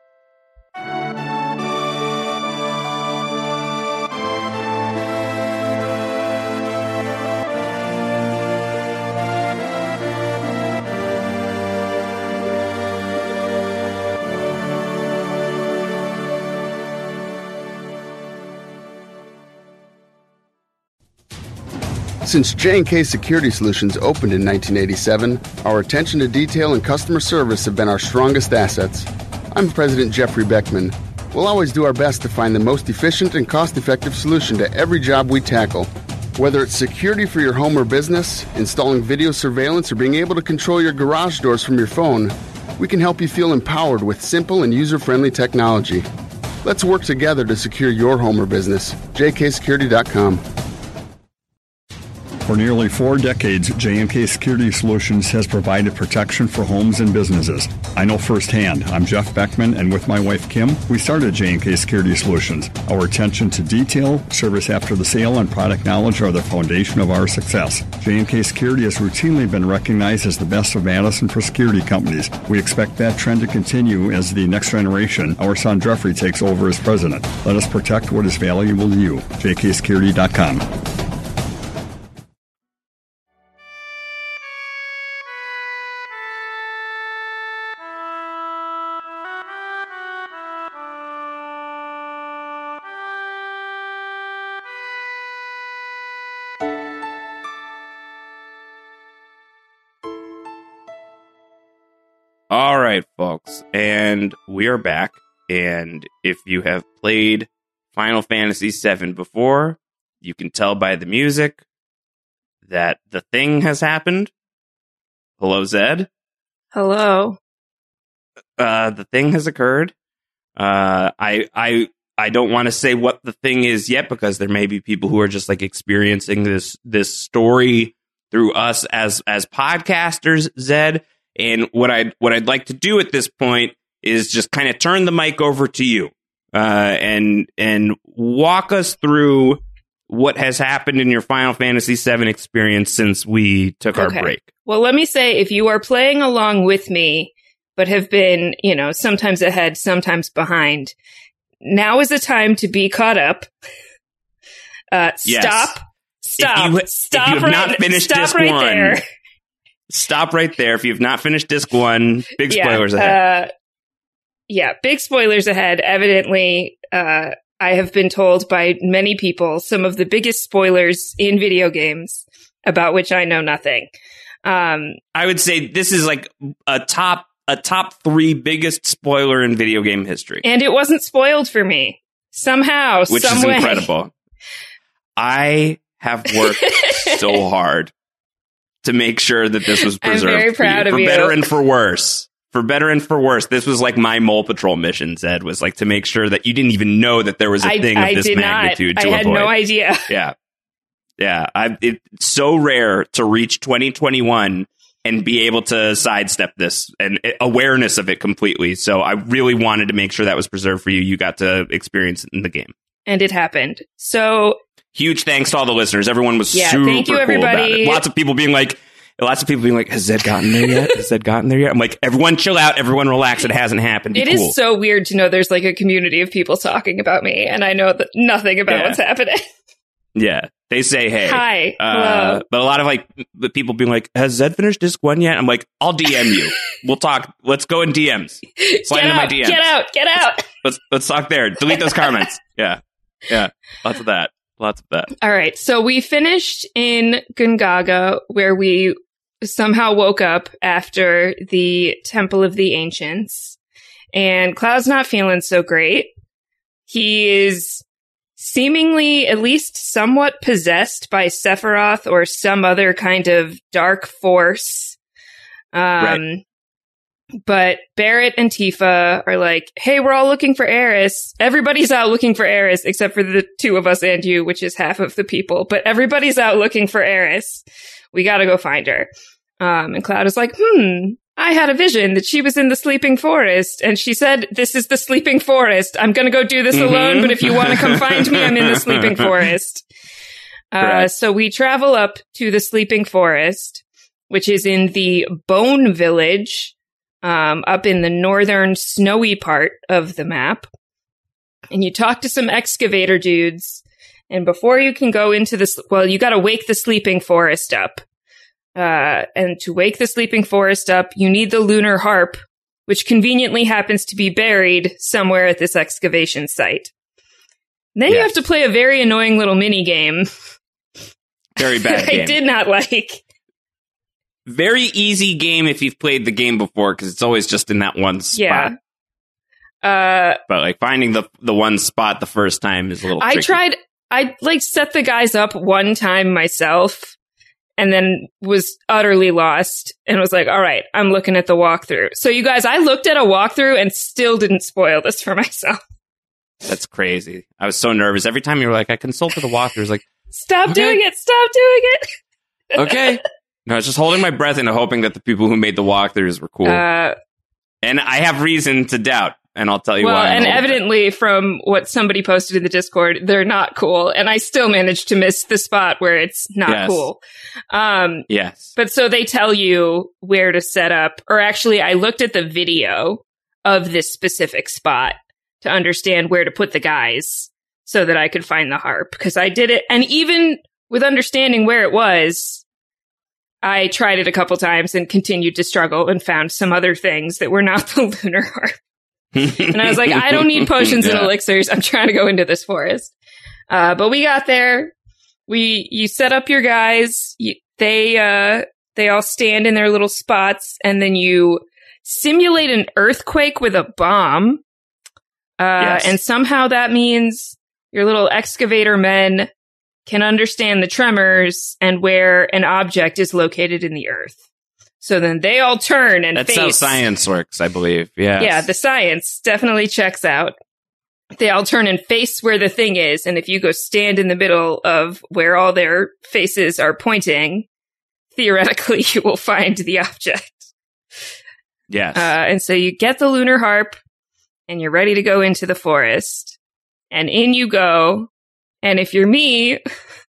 Since J&K Security Solutions opened in 1987, our attention to detail and customer service have been our strongest assets. I'm President Jeffrey Beckman. We'll always do our best to find the most efficient and cost-effective solution to every job we tackle. Whether it's security for your home or business, installing video surveillance, or being able to control your garage doors from your phone, we can help you feel empowered with simple and user-friendly technology. Let's work together to secure your home or business. jksecurity.com. For nearly 4 decades, J&K Security Solutions has provided protection for homes and businesses. I know firsthand. I'm Jeff Beckman, and with my wife, Kim, we started J&K Security Solutions. Our attention to detail, service after the sale, and product knowledge are the foundation of our success. J&K Security has routinely been recognized as the best of Madison for security companies. We expect that trend to continue as the next generation, our son Jeffrey, takes over as president. Let us protect what is valuable to you. jksecurity.com. All right, folks, and we are back. And if you have played Final Fantasy VII before, you can tell by the music that the thing has happened. Hello, Zed. Hello. The thing has occurred. I don't want to say what the thing is yet, because there may be people who are just like experiencing this story through us as podcasters, Zed. And what I'd like to do at this point is just kind of turn the mic over to you, and walk us through what has happened in your Final Fantasy VII experience since we took our break. Well, let me say, if you are playing along with me, but have been, sometimes ahead, sometimes behind, now is the time to be caught up. Yes. Stop. If you have not finished Disc 1. There. Stop right there. If you've not finished Disc 1, big spoilers ahead. Big spoilers ahead. Evidently, I have been told by many people some of the biggest spoilers in video games, about which I know nothing. I would say this is like a top 3 biggest spoiler in video game history. And it wasn't spoiled for me. Somehow, which is incredible. I have worked so hard to make sure that this was preserved. I'm very proud of you. For better and for worse. For better and for worse. This was like my Mole Patrol mission, Zed, was like to make sure that you didn't even know that there was a thing of this magnitude to avoid. I had no idea. Yeah. Yeah. It's so rare to reach 2021 and be able to sidestep this and awareness of it completely. So I really wanted to make sure that was preserved for you. You got to experience it in the game. And it happened. So huge thanks to all the listeners. Everyone was super thank you, cool everybody. about it. Lots of people being like, lots of people being like, has Zed gotten there yet? Has Zed gotten there yet? I'm like, everyone chill out. Everyone relax. It hasn't happened. Be cool. Is so weird to know there's like a community of people talking about me, and I know that nothing about what's happening. Yeah. They say, hey. Hi. Hello. But a lot of like the people being like, has Zed finished disc 1 yet? I'm like, I'll DM you. We'll talk. Let's go in DMs. Slide into my DMs. Get out. Let's talk there. Delete those comments. Yeah. Lots of that. All right. So we finished in Gungaga, where we somehow woke up after the Temple of the Ancients. And Cloud's not feeling so great. He is seemingly at least somewhat possessed by Sephiroth or some other kind of dark force. Right. But Barret and Tifa are like, hey, we're all looking for Aeris. Everybody's out looking for Aeris, except for the two of us and you, which is half of the people. But everybody's out looking for Aeris. We gotta go find her. And Cloud is like, I had a vision that she was in the Sleeping Forest. And she said, this is the Sleeping Forest. I'm gonna go do this alone, but if you want to come find me, I'm in the Sleeping Forest. So we travel up to the Sleeping Forest, which is in the Bone Village, up in the northern snowy part of the map. And you talk to some excavator dudes. And before you can go into this, you got to wake the Sleeping Forest up. And to wake the Sleeping Forest up, you need the lunar harp, which conveniently happens to be buried somewhere at this excavation site. Then you have to play a very annoying little mini game. Very bad game. I did not like. Very easy game if you've played the game before, because it's always just in that one spot. Yeah. But like finding the one spot the first time is a little tricky. I like set the guys up one time myself and then was utterly lost and was like, all right, I'm looking at the walkthrough. So you guys, I looked at a walkthrough and still didn't spoil this for myself. That's crazy. I was so nervous. Every time you were like, I consulted the walkthrough. I was like, stop doing it. Okay. No, I was just holding my breath and hoping that the people who made the walkthroughs were cool. And I have reason to doubt, and I'll tell you why. Well, and evidently from what somebody posted in the Discord, they're not cool. And I still managed to miss the spot where it's not cool. Yes. But so they tell you where to set up. Or actually, I looked at the video of this specific spot to understand where to put the guys so that I could find the harp. Because I did it. And even with understanding where it was, I tried it a couple times and continued to struggle and found some other things that were not the lunar harp. And I was like, I don't need potions and elixirs. I'm trying to go into this forest. But we got there. You set up your guys. They all stand in their little spots, and then you simulate an earthquake with a bomb. And somehow that means your little excavator men can understand the tremors and where an object is located in the earth. So then they all turn and face. That's how science works, I believe. Yes. Yeah, the science definitely checks out. They all turn and face where the thing is. And if you go stand in the middle of where all their faces are pointing, theoretically, you will find the object. Yes. And so you get the lunar harp and you're ready to go into the forest. And in you go. And if you're me,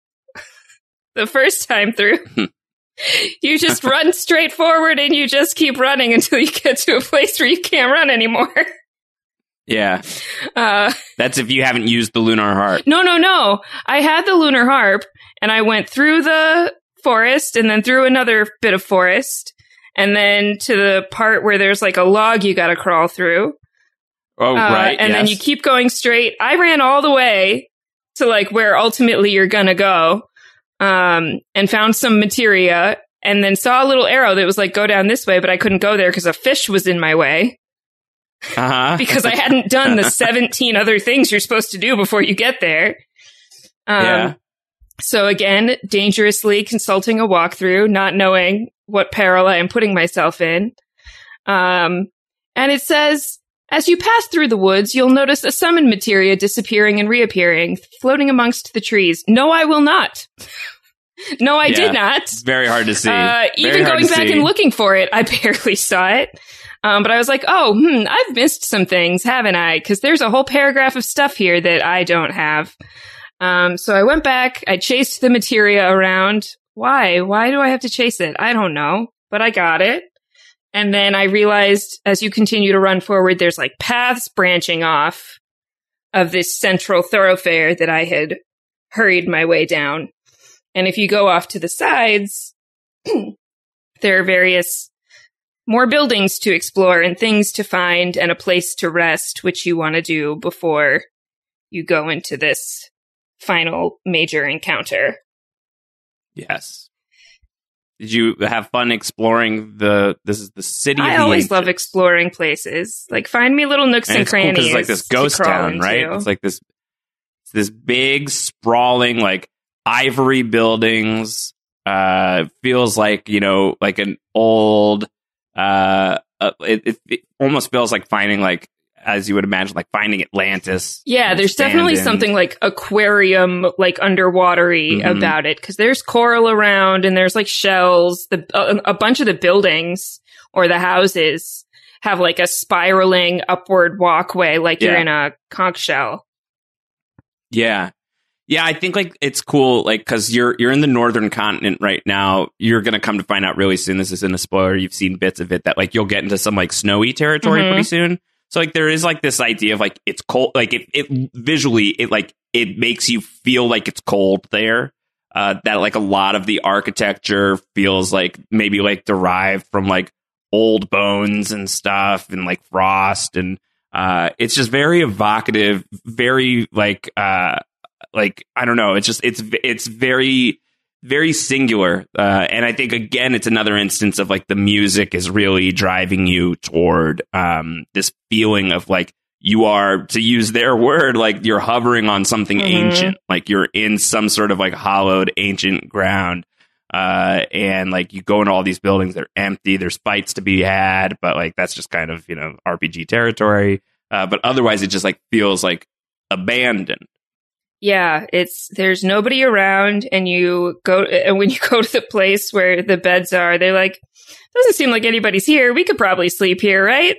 the first time through, you just run straight forward and you just keep running until you get to a place where you can't run anymore. Yeah. That's if you haven't used the lunar harp. No. I had the lunar harp and I went through the forest and then through another bit of forest and then to the part where there's like a log you got to crawl through. Oh, right. And then you keep going straight. I ran all the way to like where ultimately you're gonna go, and found some materia, and then saw a little arrow that was like, go down this way, but I couldn't go there because a fish was in my way. Because I hadn't done the 17 other things you're supposed to do before you get there. So again, dangerously consulting a walkthrough, not knowing what peril I am putting myself in. And it says, as you pass through the woods, you'll notice a summon materia disappearing and reappearing, floating amongst the trees. No, I will not. No, I did not. It's very hard to see. Even going back and looking for it, I barely saw it. But I was like, I've missed some things, haven't I? Because there's a whole paragraph of stuff here that I don't have. So I went back, I chased the materia around Why? Why do I have to chase it? I don't know, but I got it. And then I realized as you continue to run forward, there's like paths branching off of this central thoroughfare that I had hurried my way down. And if you go off to the sides, there are various more buildings to explore and things to find and a place to rest, which you want to do before you go into this final major encounter. Yes. Did you have fun exploring this is the city of the I always ancients. Love exploring places. Like, find me little nooks and crannies. Cool, it's like this ghost town, right? It's like this big, sprawling, like, ivory buildings. Feels like, like an old, it almost feels like finding, like, as you would imagine, like finding Atlantis. Yeah, there's definitely something like aquarium, like underwatery about it, because there's coral around and there's like shells. A bunch of the buildings or the houses have like a spiraling upward walkway, like you're in a conch shell. Yeah. Yeah, I think like it's cool, like, because you're in the northern continent right now. You're gonna come to find out really soon. This isn't a spoiler. You've seen bits of it that like you'll get into some like snowy territory pretty soon. So like there is like this idea of like it's cold, like it visually it makes you feel like it's cold there. That like a lot of the architecture feels like maybe like derived from like old bones and stuff and like frost, and it's just very evocative, very like I don't know, it's very, very singular, and I think again it's another instance of like the music is really driving you toward this feeling of like you are, to use their word, like you're hovering on something ancient, like you're in some sort of like hollowed ancient ground, and like you go into all these buildings, they're empty, there's fights to be had, but like that's just kind of RPG territory, but otherwise it just like feels like abandoned. Yeah, there's nobody around, and when you go to the place where the beds are, they're like, doesn't seem like anybody's here. We could probably sleep here, right?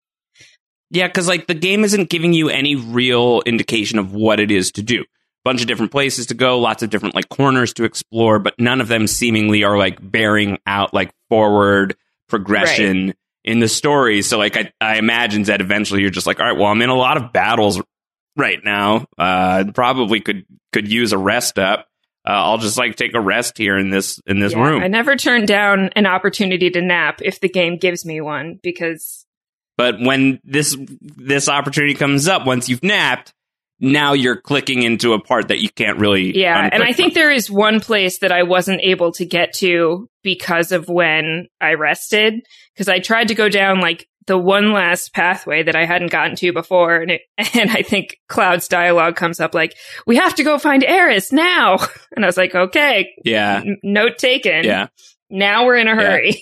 Yeah, because like the game isn't giving you any real indication of what it is to do. Bunch of different places to go, lots of different like corners to explore, but none of them seemingly are like bearing out like forward progression in the story. So like I imagine that eventually you're just like, all right, well, I'm in a lot of battles right now, probably could use a rest up. I'll just like take a rest here in this room. I never turn down an opportunity to nap if the game gives me one, because. But when this opportunity comes up, once you've napped, now you're clicking into a part that you can't really. Yeah, and I think there is one place that I wasn't able to get to because of when I rested, because I tried to go down like the one last pathway that I hadn't gotten to before, and I think Cloud's dialogue comes up like, we have to go find Eris now. And I was like, okay. Yeah. Note taken. Yeah. Now we're in a hurry.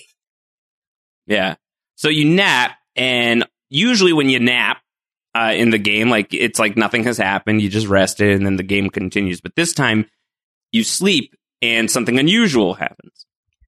Yeah. So you nap, and usually when you nap in the game, like it's like nothing has happened. You just rested, and then the game continues. But this time you sleep, and something unusual happens.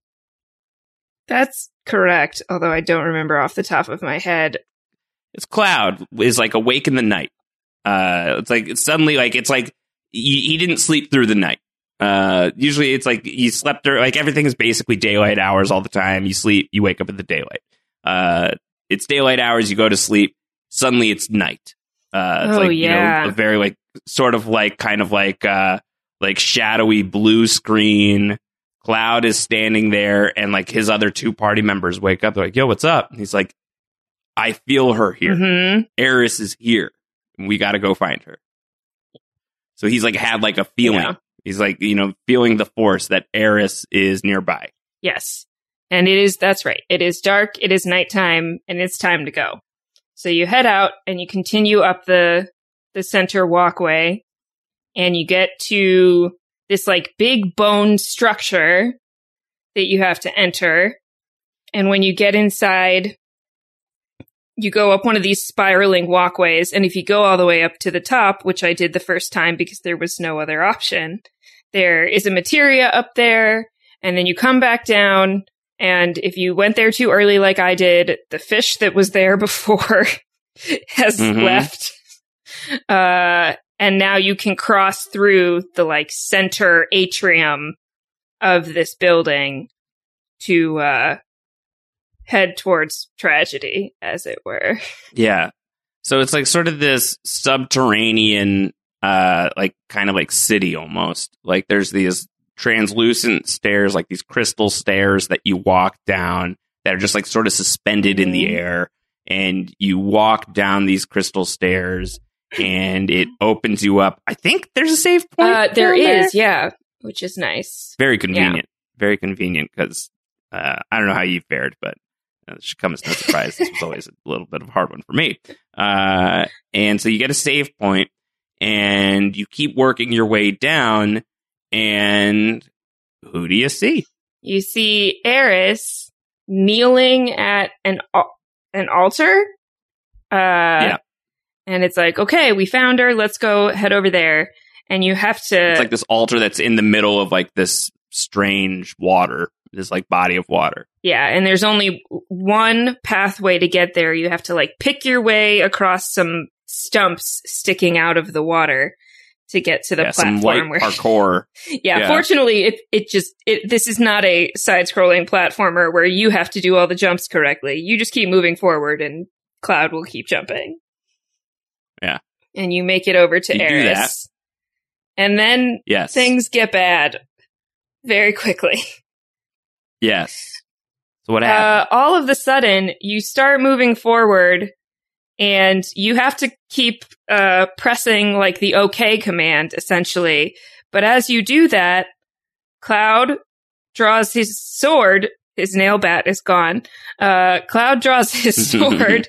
That's correct, although I don't remember off the top of my head. It's Cloud is like awake in the night. It's like suddenly like it's like he didn't sleep through the night. Usually it's like he slept through, like everything is basically daylight hours all the time. You sleep, you wake up in the daylight. It's daylight hours, you go to sleep, suddenly it's night. It's a very like sort of like kind of like shadowy blue screen. Cloud is standing there, and like his other two party members wake up. They're like, yo, what's up? And he's like, I feel her here. Eris is here. We got to go find her. So he's like had like a feeling. Yeah. He's like, feeling the force that Eris is nearby. Yes. And that's right. It is dark. It is nighttime, and it's time to go. So you head out and you continue up the center walkway, and you get to this like big bone structure that you have to enter. And when you get inside, you go up one of these spiraling walkways. And if you go all the way up to the top, which I did the first time because there was no other option, there is a materia up there. And then you come back down. And if you went there too early, like I did, the fish that was there before has left. And now you can cross through the like center atrium of this building to head towards tragedy, as it were. Yeah. So it's like sort of this subterranean, like kind of like city almost. Like there's these translucent stairs, like these crystal stairs that you walk down that are just like sort of suspended in the air. And you walk down these crystal stairs and it opens you up. I think there's a save point. There is, yeah, which is nice. Very convenient. Yeah. Very convenient because I don't know how you fared, but it should come as no surprise. This was always a little bit of a hard one for me. And so you get a save point and you keep working your way down. And who do you see? You see Eris kneeling at an altar. Yeah. And it's like, okay, we found her. Let's go head over there. And you have to... It's like this altar that's in the middle of like this strange water, this like body of water. Yeah, and there's only one pathway to get there. You have to like pick your way across some stumps sticking out of the water to get to the platform. Some light parkour. Yeah, fortunately, this is not a side-scrolling platformer where you have to do all the jumps correctly. You just keep moving forward and Cloud will keep jumping. Yeah. And you make it over to Eris. And then things get bad very quickly. Yes. So what happened? All of a sudden, you start moving forward and you have to keep pressing like the OK command, essentially. But as you do that, Cloud draws his sword. His nail bat is gone. Cloud draws his sword.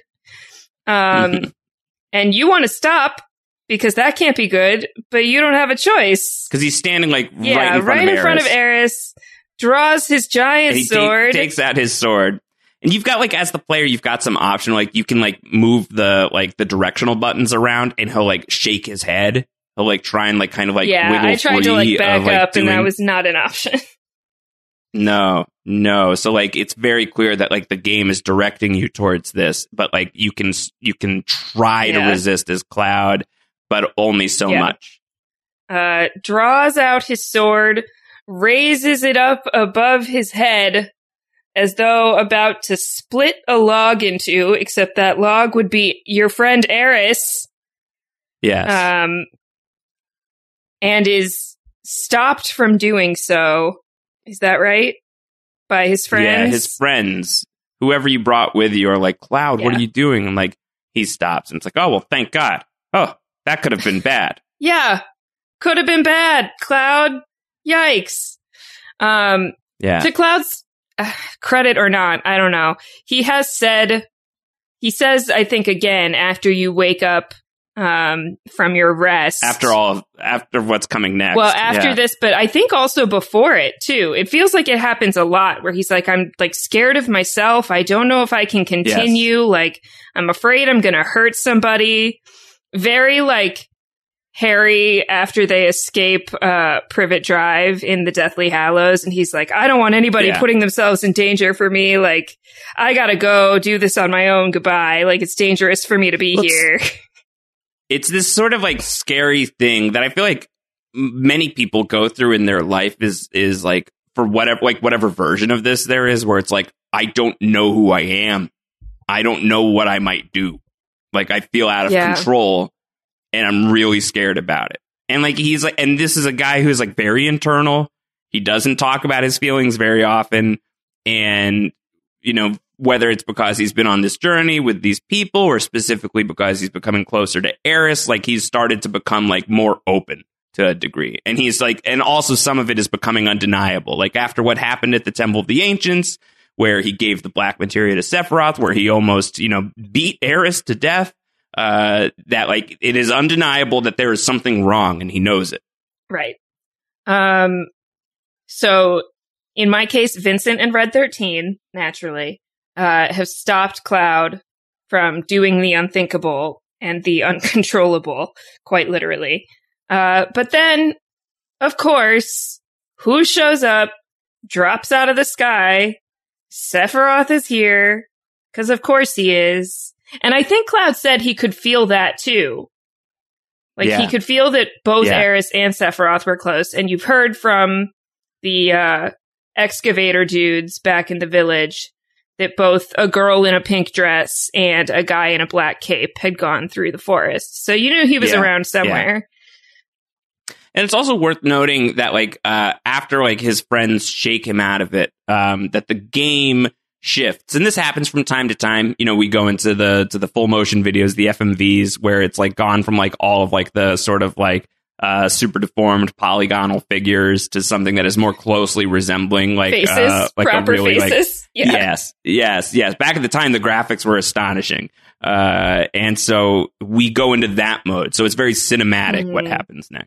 And you want to stop because that can't be good, but you don't have a choice. Because he's standing like right in front of Eris, draws his giant sword. Takes out his sword. And you've got like, as the player, you've got some option, like you can like move the directional buttons around and he'll like shake his head. He'll like try and like kind of like wiggle free. I tried to like back up and that was not an option. No. So like it's very clear that like the game is directing you towards this, but like you can try to resist as Cloud, but only so much. Draws out his sword, raises it up above his head as though about to split a log in two, except that log would be your friend Eris. Yes. And is stopped from doing so. Is that right? By his friends? Yeah, his friends. Whoever you brought with you are like, Cloud, what are you doing? And like, he stops. And it's like, oh, well, thank God. Oh, that could have been bad. Yeah. Could have been bad. Cloud, yikes. To Cloud's credit or not, I don't know. He says, I think, again, after you wake up from your rest. After what's coming next. Well, after this, but I think also before it too. It feels like it happens a lot where he's like, I'm like scared of myself. I don't know if I can continue. Yes. Like, I'm afraid I'm going to hurt somebody. Very like Harry after they escape Privet Drive in the Deathly Hallows. And he's like, I don't want anybody putting themselves in danger for me. Like, I got to go do this on my own. Goodbye. Like, it's dangerous for me to be here. It's this sort of like scary thing that I feel like many people go through in their life is like for whatever version of this there is, where it's like, I don't know who I am. I don't know what I might do. Like, I feel out of control and I'm really scared about it. And like, he's like, and this is a guy who's like very internal. He doesn't talk about his feelings very often. And, you know, whether it's because he's been on this journey with these people or specifically because he's becoming closer to Eris, like he's started to become like more open to a degree. And he's like, and also some of it is becoming undeniable. Like after what happened at the Temple of the Ancients, where he gave the black materia to Sephiroth, where he almost, you know, beat Eris to death, that like it is undeniable that there is something wrong and he knows it. Right. So in my case, Vincent and Red 13, naturally, have stopped Cloud from doing the unthinkable and the uncontrollable, quite literally. But then, of course, who shows up, drops out of the sky? Sephiroth is here, because of course he is. And I think Cloud said he could feel that too. Like he could feel that both Eris and Sephiroth were close. And you've heard from the excavator dudes back in the village, that both a girl in a pink dress and a guy in a black cape had gone through the forest. So you knew he was around somewhere. Yeah. And it's also worth noting that, like, after, like, his friends shake him out of it, that the game shifts. And this happens from time to time. You know, we go into the full motion videos, the FMVs, where it's, like, gone from, like, all of, like, the sort of, like, super deformed polygonal figures to something that is more closely resembling, like, faces, like proper a really, faces. Like, yes. Back at the time, the graphics were astonishing. And so we go into that mode. So it's very cinematic what happens next.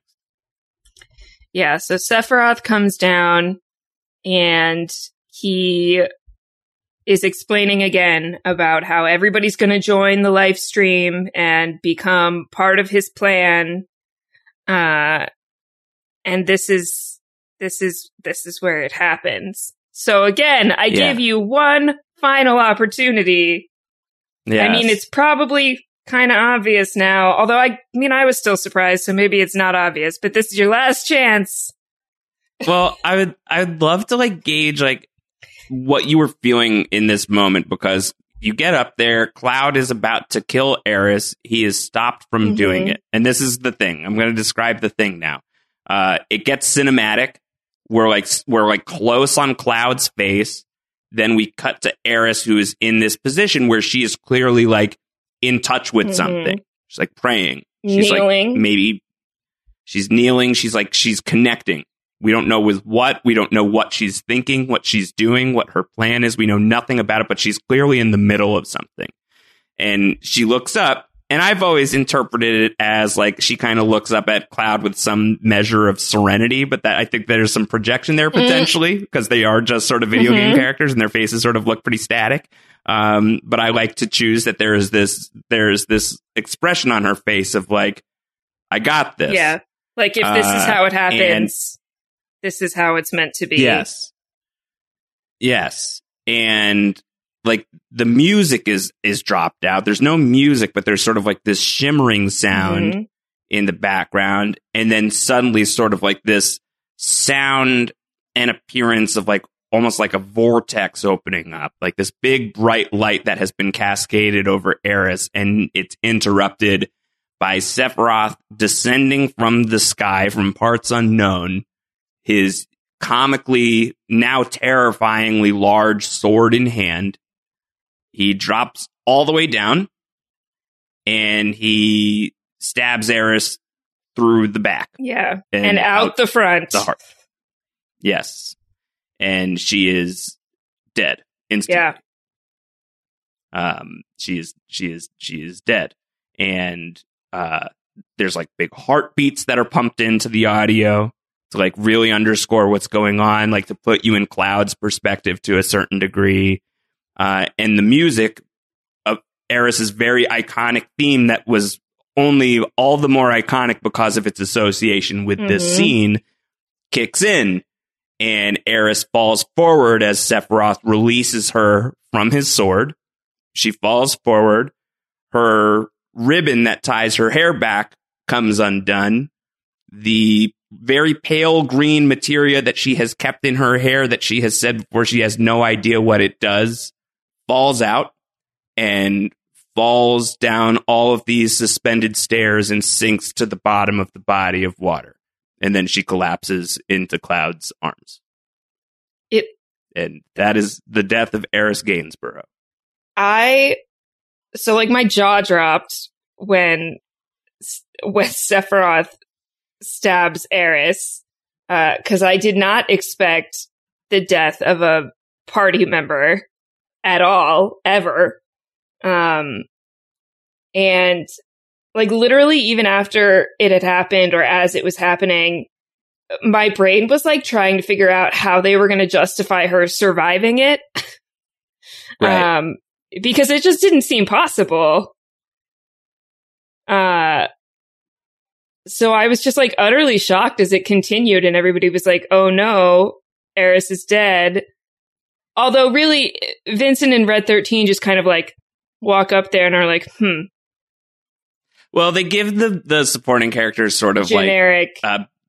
Yeah, so Sephiroth comes down and he is explaining again about how everybody's going to join the live stream and become part of his plan. And this is where it happens. So again, I give you one final opportunity. Yes. I mean, it's probably kind of obvious now, although I was still surprised, so maybe it's not obvious, but this is your last chance. Well, I would love to, like, gauge, like, what you were feeling in this moment, because you get up there, Cloud is about to kill Aeris, he is stopped from doing it. And this is the thing. I'm going to describe the thing now. It gets cinematic. We're like close on Cloud's face. Then we cut to Aeris, who is in this position where she is clearly, like, in touch with something. She's, like, praying. She's kneeling. Like, maybe she's kneeling. She's connecting. We don't know with what. We don't know what she's thinking, what she's doing, what her plan is. We know nothing about it, but she's clearly in the middle of something. And she looks up, and I've always interpreted it as, like, she kind of looks up at Cloud with some measure of serenity, but that I think there's some projection there potentially, because they are just sort of video game characters and their faces sort of look pretty static. But I like to choose that there's this expression on her face of, like, I got this. Yeah. Like, if this is how it happens, this is how it's meant to be. Yes. And, like, the music is dropped out. There's no music, but there's sort of, like, this shimmering sound in the background. And then suddenly sort of, like, this sound and appearance of, like, almost like a vortex opening up, like this big bright light that has been cascaded over Aeris, and it's interrupted by Sephiroth descending from the sky from parts unknown, his comically, now terrifyingly large sword in hand. He drops all the way down, and he stabs Aeris through the back. Yeah, and out the front. The heart. Yes. And she is dead instantly. Yeah. She is dead. And there's, like, big heartbeats that are pumped into the audio to, like, really underscore what's going on, like, to put you in Cloud's perspective to a certain degree. And the music of Aeris's very iconic theme that was only all the more iconic because of its association with this scene kicks in. And Aeris falls forward as Sephiroth releases her from his sword. She falls forward. Her ribbon that ties her hair back comes undone. The very pale green materia that she has kept in her hair, that she has said before she has no idea what it does, falls out and falls down all of these suspended stairs and sinks to the bottom of the body of water. And then she collapses into Cloud's arms. And that is the death of Aeris Gainsborough. So, like, my jaw dropped when Sephiroth stabs Aeris, because I did not expect the death of a party member at all, ever. And, like, literally, even after it had happened, or as it was happening, my brain was, like, trying to figure out how they were going to justify her surviving it. Right. Because it just didn't seem possible. So I was just, like, utterly shocked as it continued, and everybody was like, oh no, Aeris is dead. Although, really, Vincent and Red 13 just kind of, like, walk up there and are like, Well, they give the supporting characters sort of generic. Like,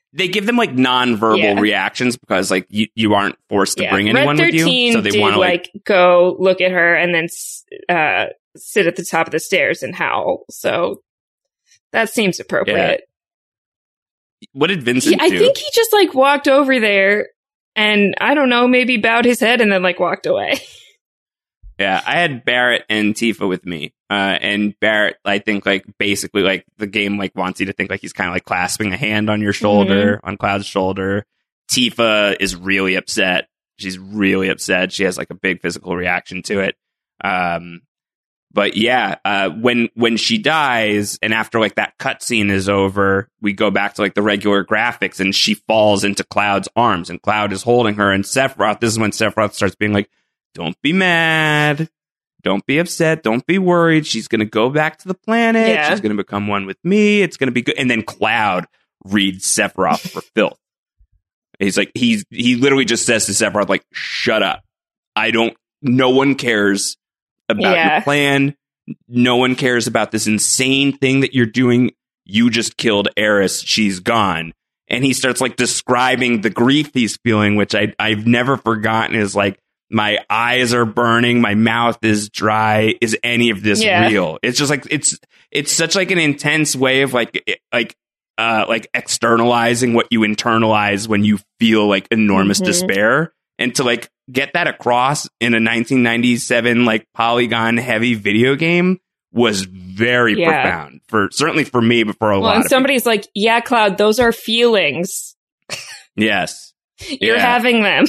they give them like nonverbal reactions because like you aren't forced to bring anyone with you. So they want to like go look at her and then sit at the top of the stairs and howl. So that seems appropriate. Yeah. What did Vincent do? I think he just like walked over there and I don't know, maybe bowed his head and then like walked away. Yeah, I had Barrett and Tifa with me. And Barrett, I think, like, basically, like, the game, like, wants you to think, like, he's kind of, like, clasping a hand on your shoulder, on Cloud's shoulder. Tifa is really upset. She's really upset. She has, like, a big physical reaction to it. But, yeah, when she dies, and after, like, that cutscene is over, we go back to, like, the regular graphics, and she falls into Cloud's arms, and Cloud is holding her, and Sephiroth, this is when Sephiroth starts being like, don't be mad. Don't be upset. Don't be worried. She's going to go back to the planet. Yeah. She's going to become one with me. It's going to be good. And then Cloud reads Sephiroth for filth. He's like, he literally just says to Sephiroth, like, shut up. No one cares about your plan. No one cares about this insane thing that you're doing. You just killed Eris. She's gone. And he starts like describing the grief he's feeling, which I've never forgotten is like, my eyes are burning. My mouth is dry. Is any of this real? It's just like it's such like an intense way of like externalizing what you internalize when you feel like enormous despair, and to like get that across in a 1997 like polygon heavy video game was very profound certainly for me, but for a lot. And somebody's like, "Yeah, Cloud, those are feelings." Yes, you're having them.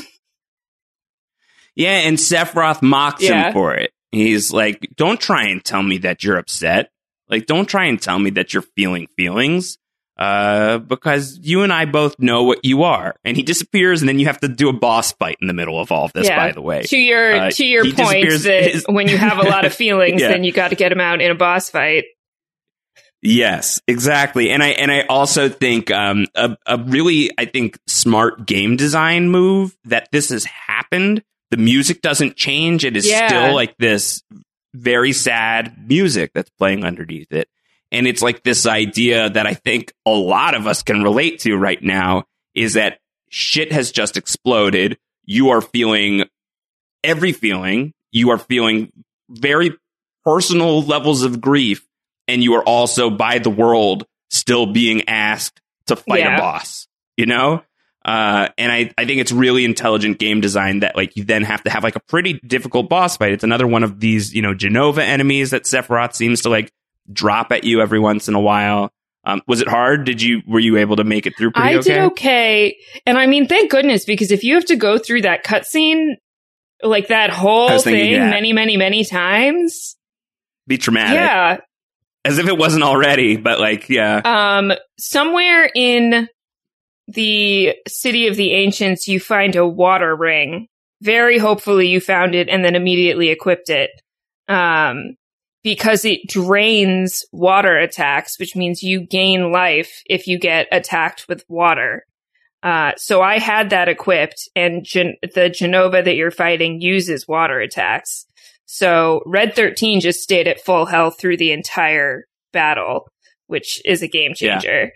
Yeah, and Sephiroth mocks him for it. He's like, don't try and tell me that you're upset. Like, don't try and tell me that you're feeling feelings, because you and I both know what you are. And he disappears, and then you have to do a boss fight in the middle of all of this, by the way. To your point that when you have a lot of feelings, then you got to get them out in a boss fight. Yes, exactly. And I also think a really, I think, smart game design move that this has happened. The music doesn't change. It is still like this very sad music that's playing underneath it. And it's like this idea that I think a lot of us can relate to right now is that shit has just exploded. You are feeling every feeling. You are feeling very personal levels of grief. And you are also by the world still being asked to fight a boss, you know? And I think it's really intelligent game design that like you then have to have like a pretty difficult boss fight. It's another one of these, you know, Jenova enemies that Sephiroth seems to like drop at you every once in a while. Was it hard? Were you able to make it through pretty okay? I did okay. And I mean, thank goodness, because if you have to go through that cutscene, like that whole thing many, many, many times. Be traumatic. Yeah. As if it wasn't already, but like, somewhere in the City of the Ancients, you find a water ring. Very hopefully you found it and then immediately equipped it. Because it drains water attacks, which means you gain life if you get attacked with water. So I had that equipped, and the Jenova that you're fighting uses water attacks. So Red 13 just stayed at full health through the entire battle, which is a game changer.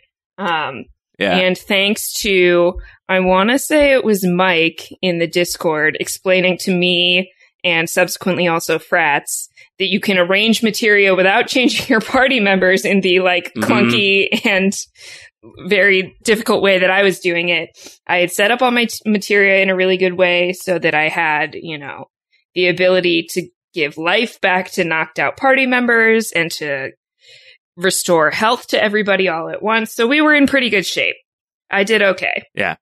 And thanks to, I want to say it was Mike in the Discord explaining to me and subsequently also Frats that you can arrange materia without changing your party members in the like clunky and very difficult way that I was doing it. I had set up all my materia in a really good way so that I had, you know, the ability to give life back to knocked out party members and to restore health to everybody all at once. So we were in pretty good shape. I did okay. Yeah.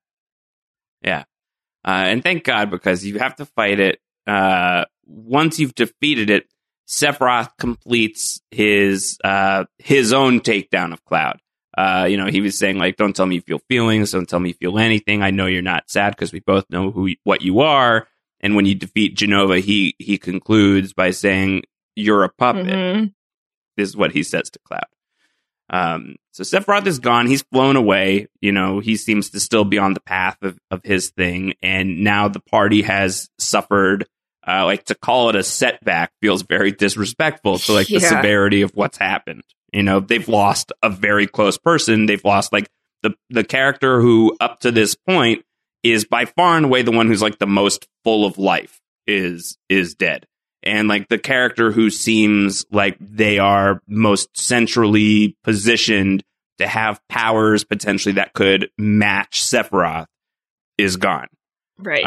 And thank God, because you have to fight it. Once you've defeated it, Sephiroth completes his own takedown of Cloud. You know, he was saying like, don't tell me you feel feelings. Don't tell me you feel anything. I know you're not sad because we both know what you are. And when you defeat Jenova, he concludes by saying, you're a puppet. Is what he says to Cloud. So Sephiroth is gone. He's flown away. You know, he seems to still be on the path of his thing. And now the party has suffered, like to call it a setback feels very disrespectful to like the severity of what's happened. You know, they've lost a very close person. They've lost like the character who up to this point is by far and away the one who's like the most full of life is dead. And like the character who seems like they are most centrally positioned to have powers potentially that could match Sephiroth is gone. Right.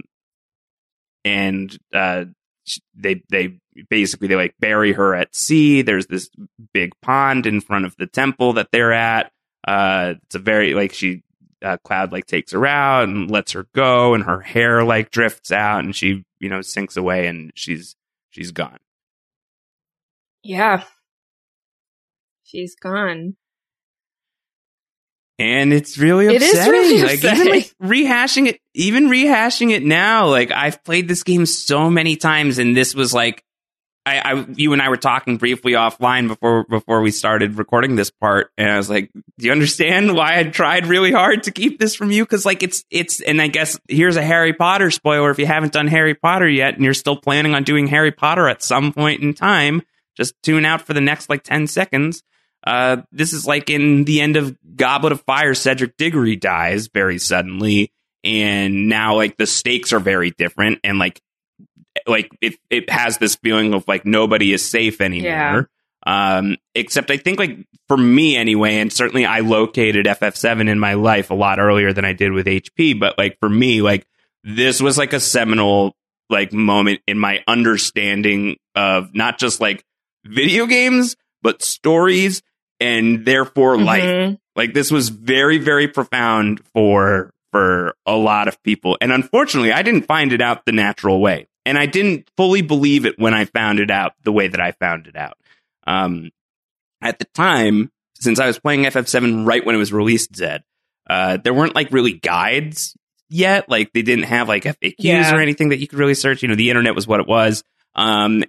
And they basically they like bury her at sea. There's this big pond in front of the temple that they're at. It's a very like Cloud like takes her out and lets her go, and her hair like drifts out, and she sinks away, and she's gone. Yeah, she's gone. And it's really upsetting. It is really upsetting. Even rehashing it now, like I've played this game so many times, and this was like, you and I were talking briefly offline before we started recording this part, and I was like, "Do you understand why I tried really hard to keep this from you?" Because like it's, and I guess here's a Harry Potter spoiler if you haven't done Harry Potter yet, and you're still planning on doing Harry Potter at some point in time. Just tune out for the next like 10 seconds. This is like in the end of Goblet of Fire, Cedric Diggory dies very suddenly, and now like the stakes are very different, and like it has this feeling of like nobody is safe anymore. Yeah. Except I think like for me anyway, and certainly I located FF7 in my life a lot earlier than I did with HP, but like for me, like this was like a seminal like moment in my understanding of not just like video games, but stories, and therefore life. Like this was very, very profound for a lot of people. And unfortunately, I didn't find it out the natural way. And I didn't fully believe it when I found it out the way that I found it out. At the time, since I was playing FF7 right when it was released, Zed, there weren't like really guides yet. Like they didn't have like FAQs or anything that you could really search. The internet was what it was. And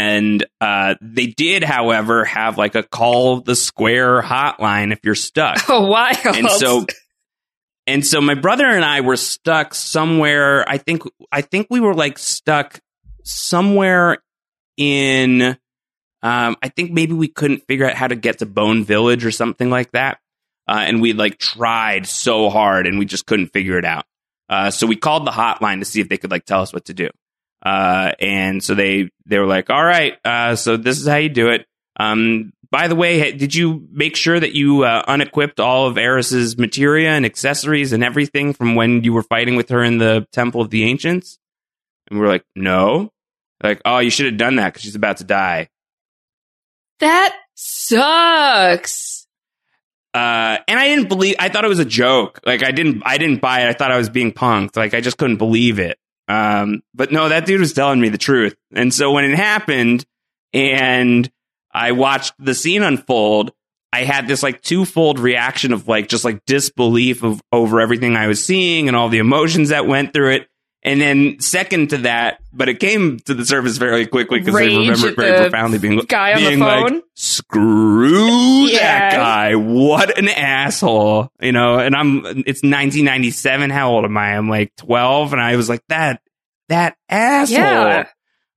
they did, however, have like a call the square hotline if you're stuck. Oh, wild. And so my brother and I were stuck somewhere. I think we were like stuck somewhere in, I think maybe we couldn't figure out how to get to Bone Village or something like that. And we like tried so hard and we just couldn't figure it out. So we called the hotline to see if they could like tell us what to do. And so they were like, all right, so this is how you do it. By the way, did you make sure that you unequipped all of Eris's materia and accessories and everything from when you were fighting with her in the Temple of the Ancients? And we're like, no. Like, oh, you should have done that because she's about to die. That sucks. And I thought it was a joke. Like, I didn't buy it. I thought I was being punked. Like, I just couldn't believe it. But no, that dude was telling me the truth. And so when it happened and I watched the scene unfold, I had this like twofold reaction of like just like disbelief over everything I was seeing and all the emotions that went through it. And then second to that, but it came to the surface very quickly because I remember it very profoundly being guy on the phone. Like, screw that guy. What an asshole. And it's 1997. How old am I? I'm like 12. And I was like, that asshole. Yeah.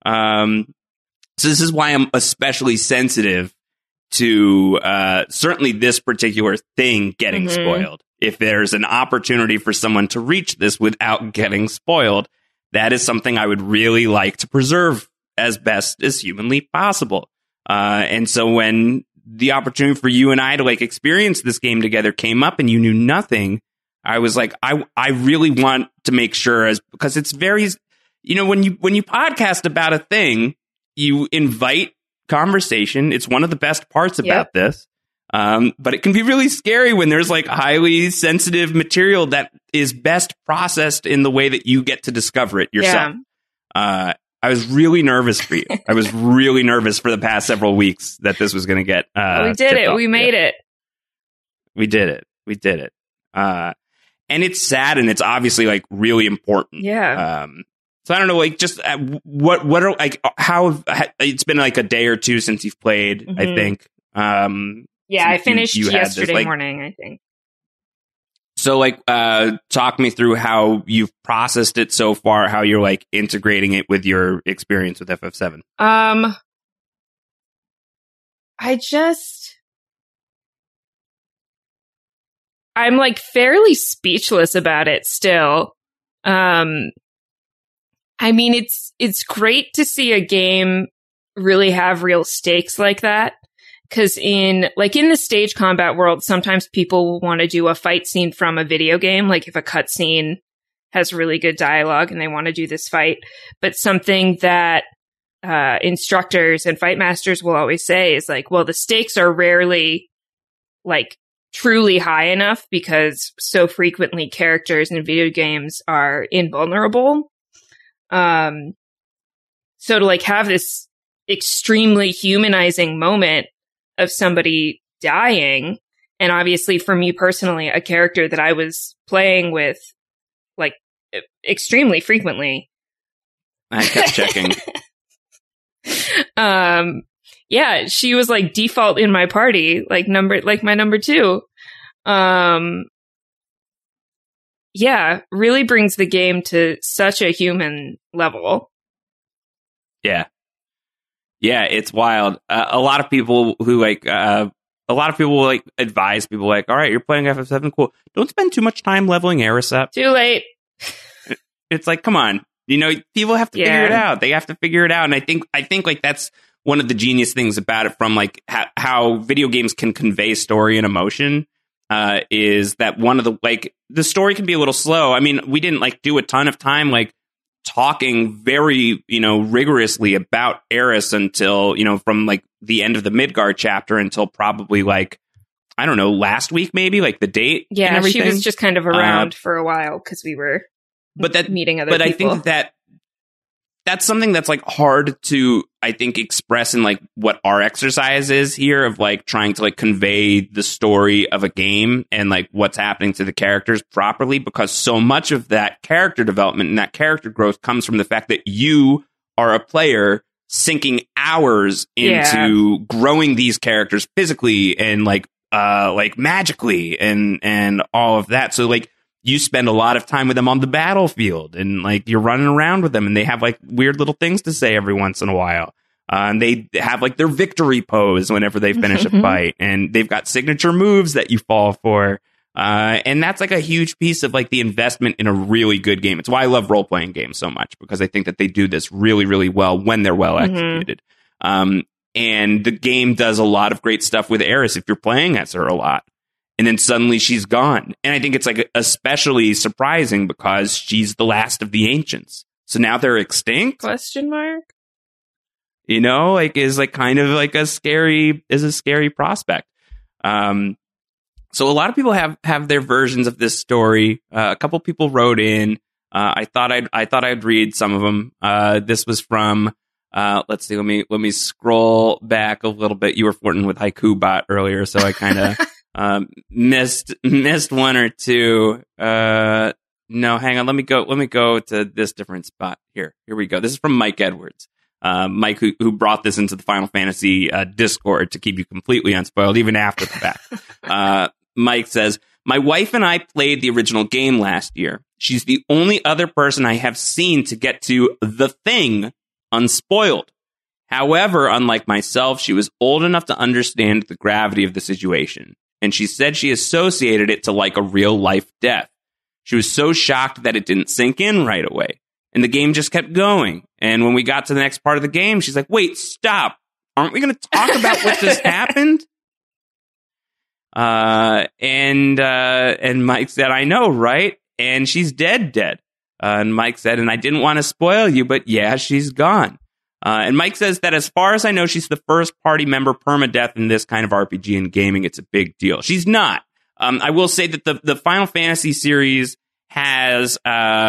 So this is why I'm especially sensitive to certainly this particular thing getting spoiled. If there's an opportunity for someone to reach this without getting spoiled, that is something I would really like to preserve as best as humanly possible. And so when the opportunity for you and I to like experience this game together came up and you knew nothing, I was like, I really want to make sure because it's very, when you podcast about a thing, you invite conversation. It's one of the best parts about this. But it can be really scary when there's like highly sensitive material that is best processed in the way that you get to discover it yourself. Yeah. I was really nervous for you. I was really nervous for the past several weeks that this was going to get. We did it. We made it. We did it. And it's sad and it's obviously like really important. Yeah. So I don't know, like just what are like how it's been like a day or two since you've played, I think. Yeah, I finished yesterday morning, I think. So, like, talk me through how you've processed it so far, how you're, like, integrating it with your experience with FF7. I I'm like fairly speechless about it still. I mean, it's great to see a game really have real stakes like that. Because in the stage combat world, sometimes people want to do a fight scene from a video game, like if a cutscene has really good dialogue and they want to do this fight. But something that instructors and fight masters will always say is like, well, the stakes are rarely like truly high enough because so frequently characters in video games are invulnerable. So to like have this extremely humanizing moment of somebody dying, and obviously for me personally, a character that I was playing with like extremely frequently. I kept checking. Yeah, she was like default in my party, like my number 2. Yeah, really brings the game to such a human level. Yeah. Yeah, it's wild. A lot of people who advise people like, all right, you're playing FF7, cool. Don't spend too much time leveling Eris up. Too late. It's like, come on. People have to figure it out. They have to figure it out. And I think like that's one of the genius things about it from like how video games can convey story and emotion, is that one of the story can be a little slow. I mean, we didn't like do a ton of time, like talking very, rigorously about Eris until, from like the end of the Midgard chapter until probably like, I don't know, last week, maybe like the date. Yeah. She was just kind of around for a while because we were meeting other people. I think that's something that's like hard to, I think, express in like what our exercise is here of like trying to like convey the story of a game and like what's happening to the characters properly, because so much of that character development and that character growth comes from the fact that you are a player sinking hours into growing these characters physically and like magically and all of that. So like, you spend a lot of time with them on the battlefield and like you're running around with them and they have like weird little things to say every once in a while. And they have like their victory pose whenever they finish a fight, and they've got signature moves that you fall for. And that's like a huge piece of like the investment in a really good game. It's why I love role playing games so much, because I think that they do this really, really well when they're well executed. And the game does a lot of great stuff with Eris if you're playing as her a lot. And then suddenly she's gone. And I think it's like especially surprising because she's the last of the ancients. So now they're extinct? Question mark? Is like kind of like a scary prospect. So a lot of people have their versions of this story. A couple people wrote in. I thought I'd read some of them. This was from let's see, let me scroll back a little bit. You were flirting with Haiku Bot earlier, so I kind of missed one or two. No, hang on. Let me go to this different spot. Here we go. This is from Mike Edwards. Mike, who brought this into the Final Fantasy Discord to keep you completely unspoiled, even after the fact. Mike says, my wife and I played the original game last year. She's the only other person I have seen to get to the thing unspoiled. However, unlike myself, she was old enough to understand the gravity of the situation, and she said she associated it to like a real-life death. She was so shocked that it didn't sink in right away, and the game just kept going. And when we got to the next part of the game, she's like, wait, stop. Aren't we going to talk about what just happened? And Mike said, I know, right? And she's dead. And Mike said, and I didn't want to spoil you, but yeah, she's gone. And Mike says that as far as I know, she's the first party member permadeath in this kind of RPG and gaming. It's a big deal. She's not. I will say that the Final Fantasy series has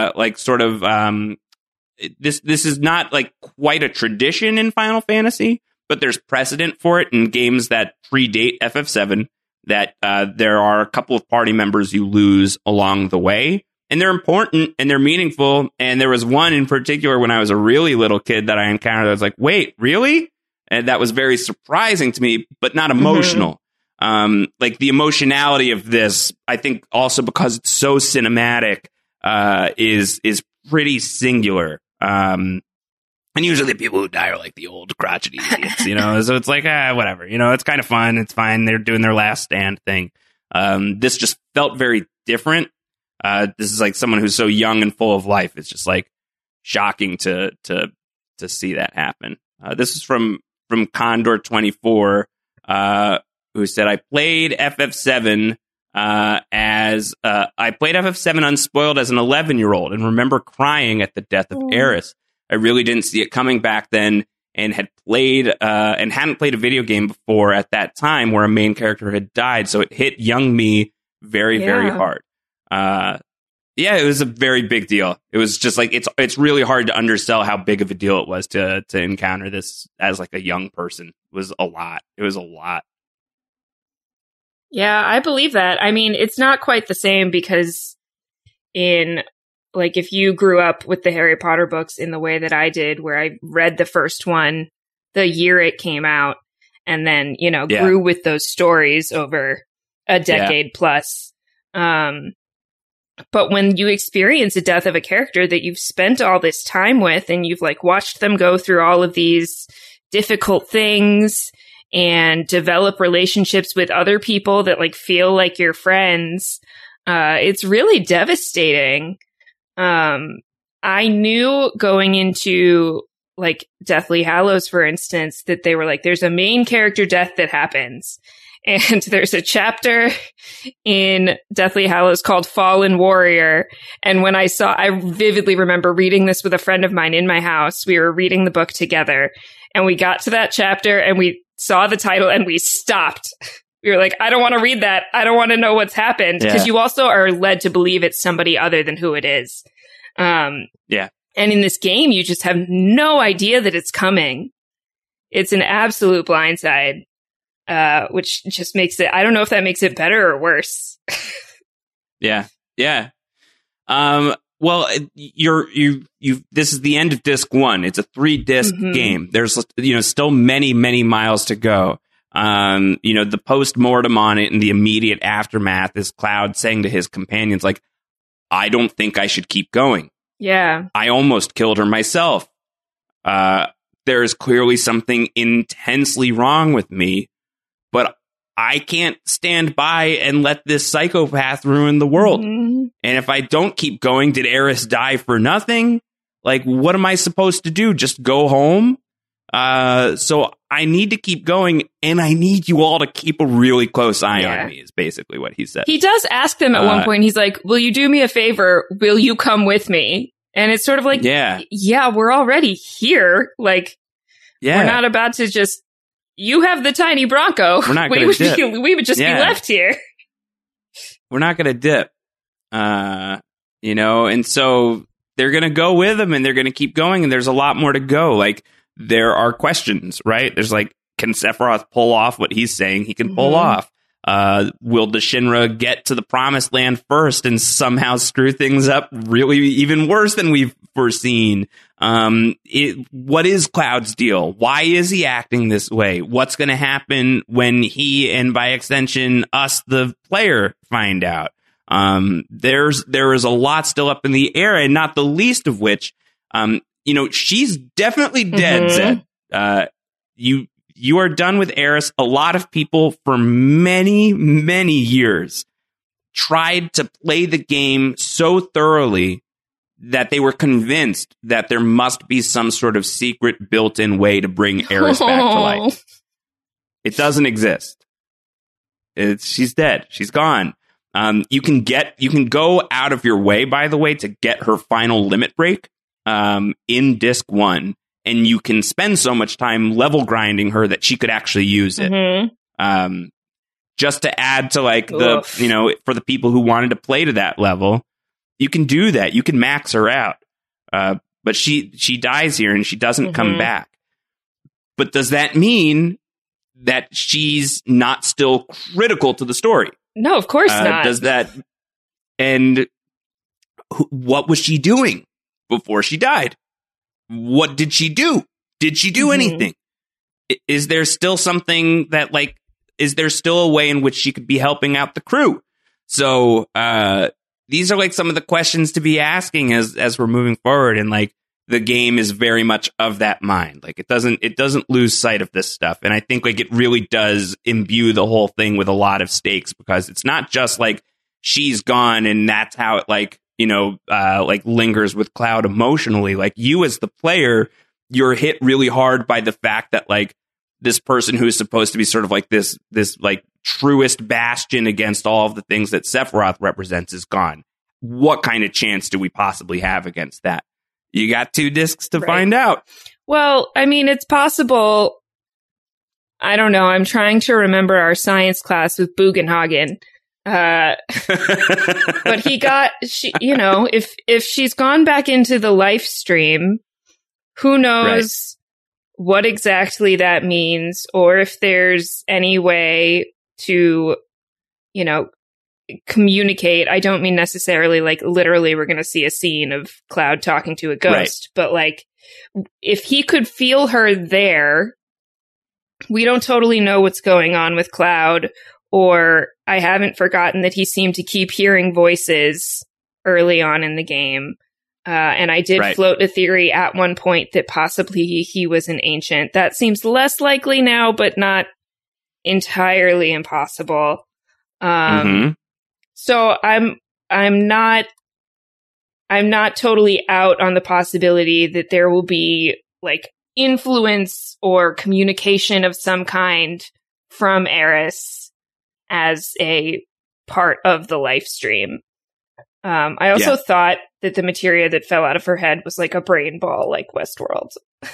this is not like quite a tradition in Final Fantasy, but there's precedent for it in games that predate FF7, that there are a couple of party members you lose along the way. And they're important and they're meaningful. And there was one in particular when I was a really little kid that I encountered. I was like, wait, really? And that was very surprising to me, but not emotional. Like the emotionality of this, I think also because it's so cinematic, is pretty singular. And usually the people who die are like the old crotchety idiots, so it's like, whatever, it's kind of fun. It's fine. They're doing their last stand thing. This just felt very different. This is like someone who's so young and full of life. It's just like shocking to see that happen. This is from Condor24, who said, I played FF7 I played FF7 unspoiled as an 11-year-old and remember crying at the death of Aeris. I really didn't see it coming back then and hadn't played a video game before at that time where a main character had died. So it hit young me very hard. It was a very big deal. It was just like, it's really hard to undersell how big of a deal it was to encounter this as like a young person. It was a lot. Yeah, I believe that. I mean, it's not quite the same because if you grew up with the Harry Potter books in the way that I did, where I read the first one the year it came out and then, grew with those stories over a decade plus. But when you experience the death of a character that you've spent all this time with and you've watched them go through all of these difficult things and develop relationships with other people that feel like your friends, it's really devastating. I knew going into Deathly Hallows, for instance, that they were there's a main character death that happens. And there's a chapter in Deathly Hallows called Fallen Warrior. And when I vividly remember reading this with a friend of mine in my house. We were reading the book together and we got to that chapter and we saw the title and we stopped. We were like, I don't want to read that. I don't want to know what's happened. Because you also are led to believe it's somebody other than who it is. And in this game, you just have no idea that it's coming. It's an absolute blindside. Which just makes it, I don't know if that makes it better or worse. Yeah. Well, this is the end of disc 1. It's a 3-disc game. There's, still many, many miles to go. The post-mortem on it and the immediate aftermath is Cloud saying to his companions, I don't think I should keep going. Yeah. I almost killed her myself. There's clearly something intensely wrong with me. But I can't stand by and let this psychopath ruin the world. And if I don't keep going, did Aeris die for nothing? What am I supposed to do? Just go home? So I need to keep going, and I need you all to keep a really close eye on me, is basically what he said. He does ask them at one point, he's like, will you do me a favor? Will you come with me? And it's sort of yeah, we're already here. We're not about to just... You have the tiny Bronco. We're not going to dip. We would just be left here. We're not going to dip. And so they're going to go with him and they're going to keep going. And there's a lot more to go. There are questions, right? There's can Sephiroth pull off what he's saying he can pull off? Will the Shinra get to the promised land first and somehow screw things up really even worse than we've foreseen? What is Cloud's deal? Why is he acting this way? What's going to happen when he and by extension us, the player, find out? There is a lot still up in the air, and not the least of which, she's definitely dead, Zed. You are done with Aeris. A lot of people for many, many years tried to play the game so thoroughly that they were convinced that there must be some sort of secret built-in way to bring Aeris back to life. It doesn't exist. She's dead. She's gone. You can go out of your way, by the way, to get her final limit break in disc 1. And you can spend so much time level grinding her that she could actually use it. Just to add to for the people who wanted to play to that level, you can do that. You can max her out. But she dies here and she doesn't come back. But does that mean that she's not still critical to the story? No, of course not. Does that? And what was she doing before she died? What did she do? Did she do anything? Is there still something that is there still a way in which she could be helping out the crew? So these are some of the questions to be asking as we're moving forward. And the game is very much of that mind. Like it doesn't lose sight of this stuff. And I think like it really does imbue the whole thing with a lot of stakes, because it's not just like she's gone and that's how it like, like lingers with Cloud emotionally. Like you as the player, you're hit really hard by the fact that like this person who is supposed to be sort of like this like truest bastion against all of the things that Sephiroth represents is gone. What kind of chance do we possibly have against that? You got 2 discs to find out. Well, I mean, it's possible. I don't know. I'm trying to remember our science class with Bugenhagen. But if she's gone back into the life stream, who knows what exactly that means, or if there's any way to, communicate. I don't mean necessarily like literally we're going to see a scene of Cloud talking to a ghost, but like if he could feel her there, we don't totally know what's going on with Cloud. Or I haven't forgotten that he seemed to keep hearing voices early on in the game. And I did float a theory at one point that possibly he was an ancient. That seems less likely now, but not entirely impossible. So I'm not totally out on the possibility that there will be like influence or communication of some kind from Aeris as a part of the life stream. I also thought that the materia that fell out of her head was like a brain ball, like Westworld.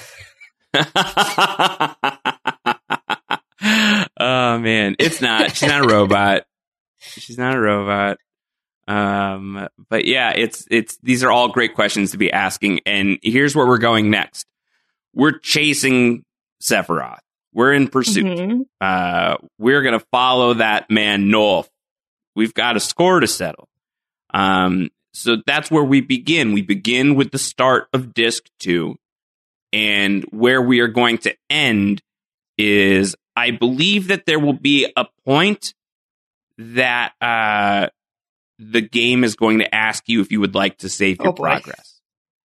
Oh man, it's not. She's not a robot. She's not a robot. But yeah, it's these are all great questions to be asking. And here's where we're going next. We're chasing Sephiroth. We're in pursuit. Mm-hmm. We're going to follow that man, Nulf. We've got a score to settle. So that's where we begin. We begin with the start of Disc 2. And where we are going to end is, I believe that there will be a point that the game is going to ask you if you would like to save your progress.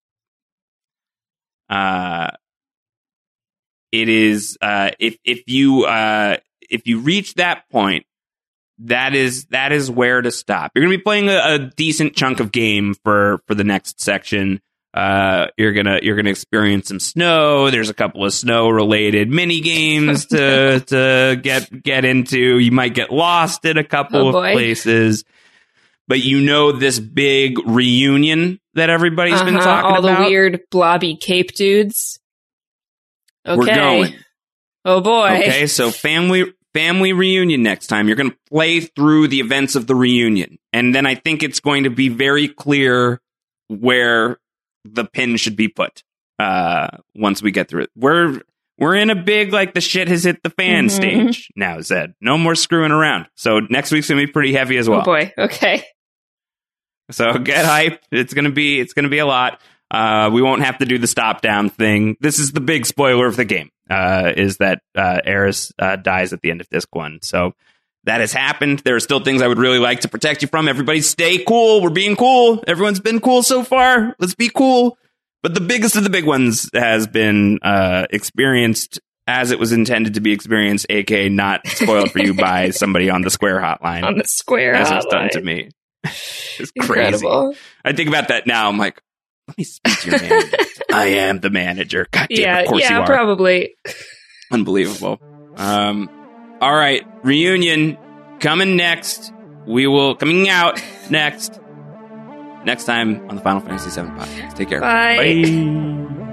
It is if you reach that point, that is where to stop. You're going to be playing a decent chunk of game for the next section. You're gonna experience some snow. There's a couple of snow related mini games to get into. You might get lost in a couple of places, but this big reunion that everybody's been talking about. All the weird blobby cape dudes. Okay. We're going. Oh boy. Okay, so family reunion next time. You're going to play through the events of the reunion, and then I think it's going to be very clear where the pin should be put once we get through it. We're in a big, like, the shit has hit the fan stage now, Zed. No more screwing around. So next week's gonna be pretty heavy as well. Oh boy. Okay. So get hyped. It's gonna be a lot. We won't have to do the stop down thing. This is the big spoiler of the game. Is that Aeris dies at the end of Disc 1. So that has happened. There are still things I would really like to protect you from. Everybody stay cool. We're being cool. Everyone's been cool so far. Let's be cool. But the biggest of the big ones has been experienced as it was intended to be experienced, aka not spoiled for you by somebody on the Square hotline. On the Square hotline. As it was done to me. It's incredible. Crazy. I think about that now. I'm like, let me speak to your manager. I am the manager. God damn, of course you are. Yeah, probably. Unbelievable. All right, reunion coming next. Coming out next time on the Final Fantasy VII podcast. Take care. Bye. Bye.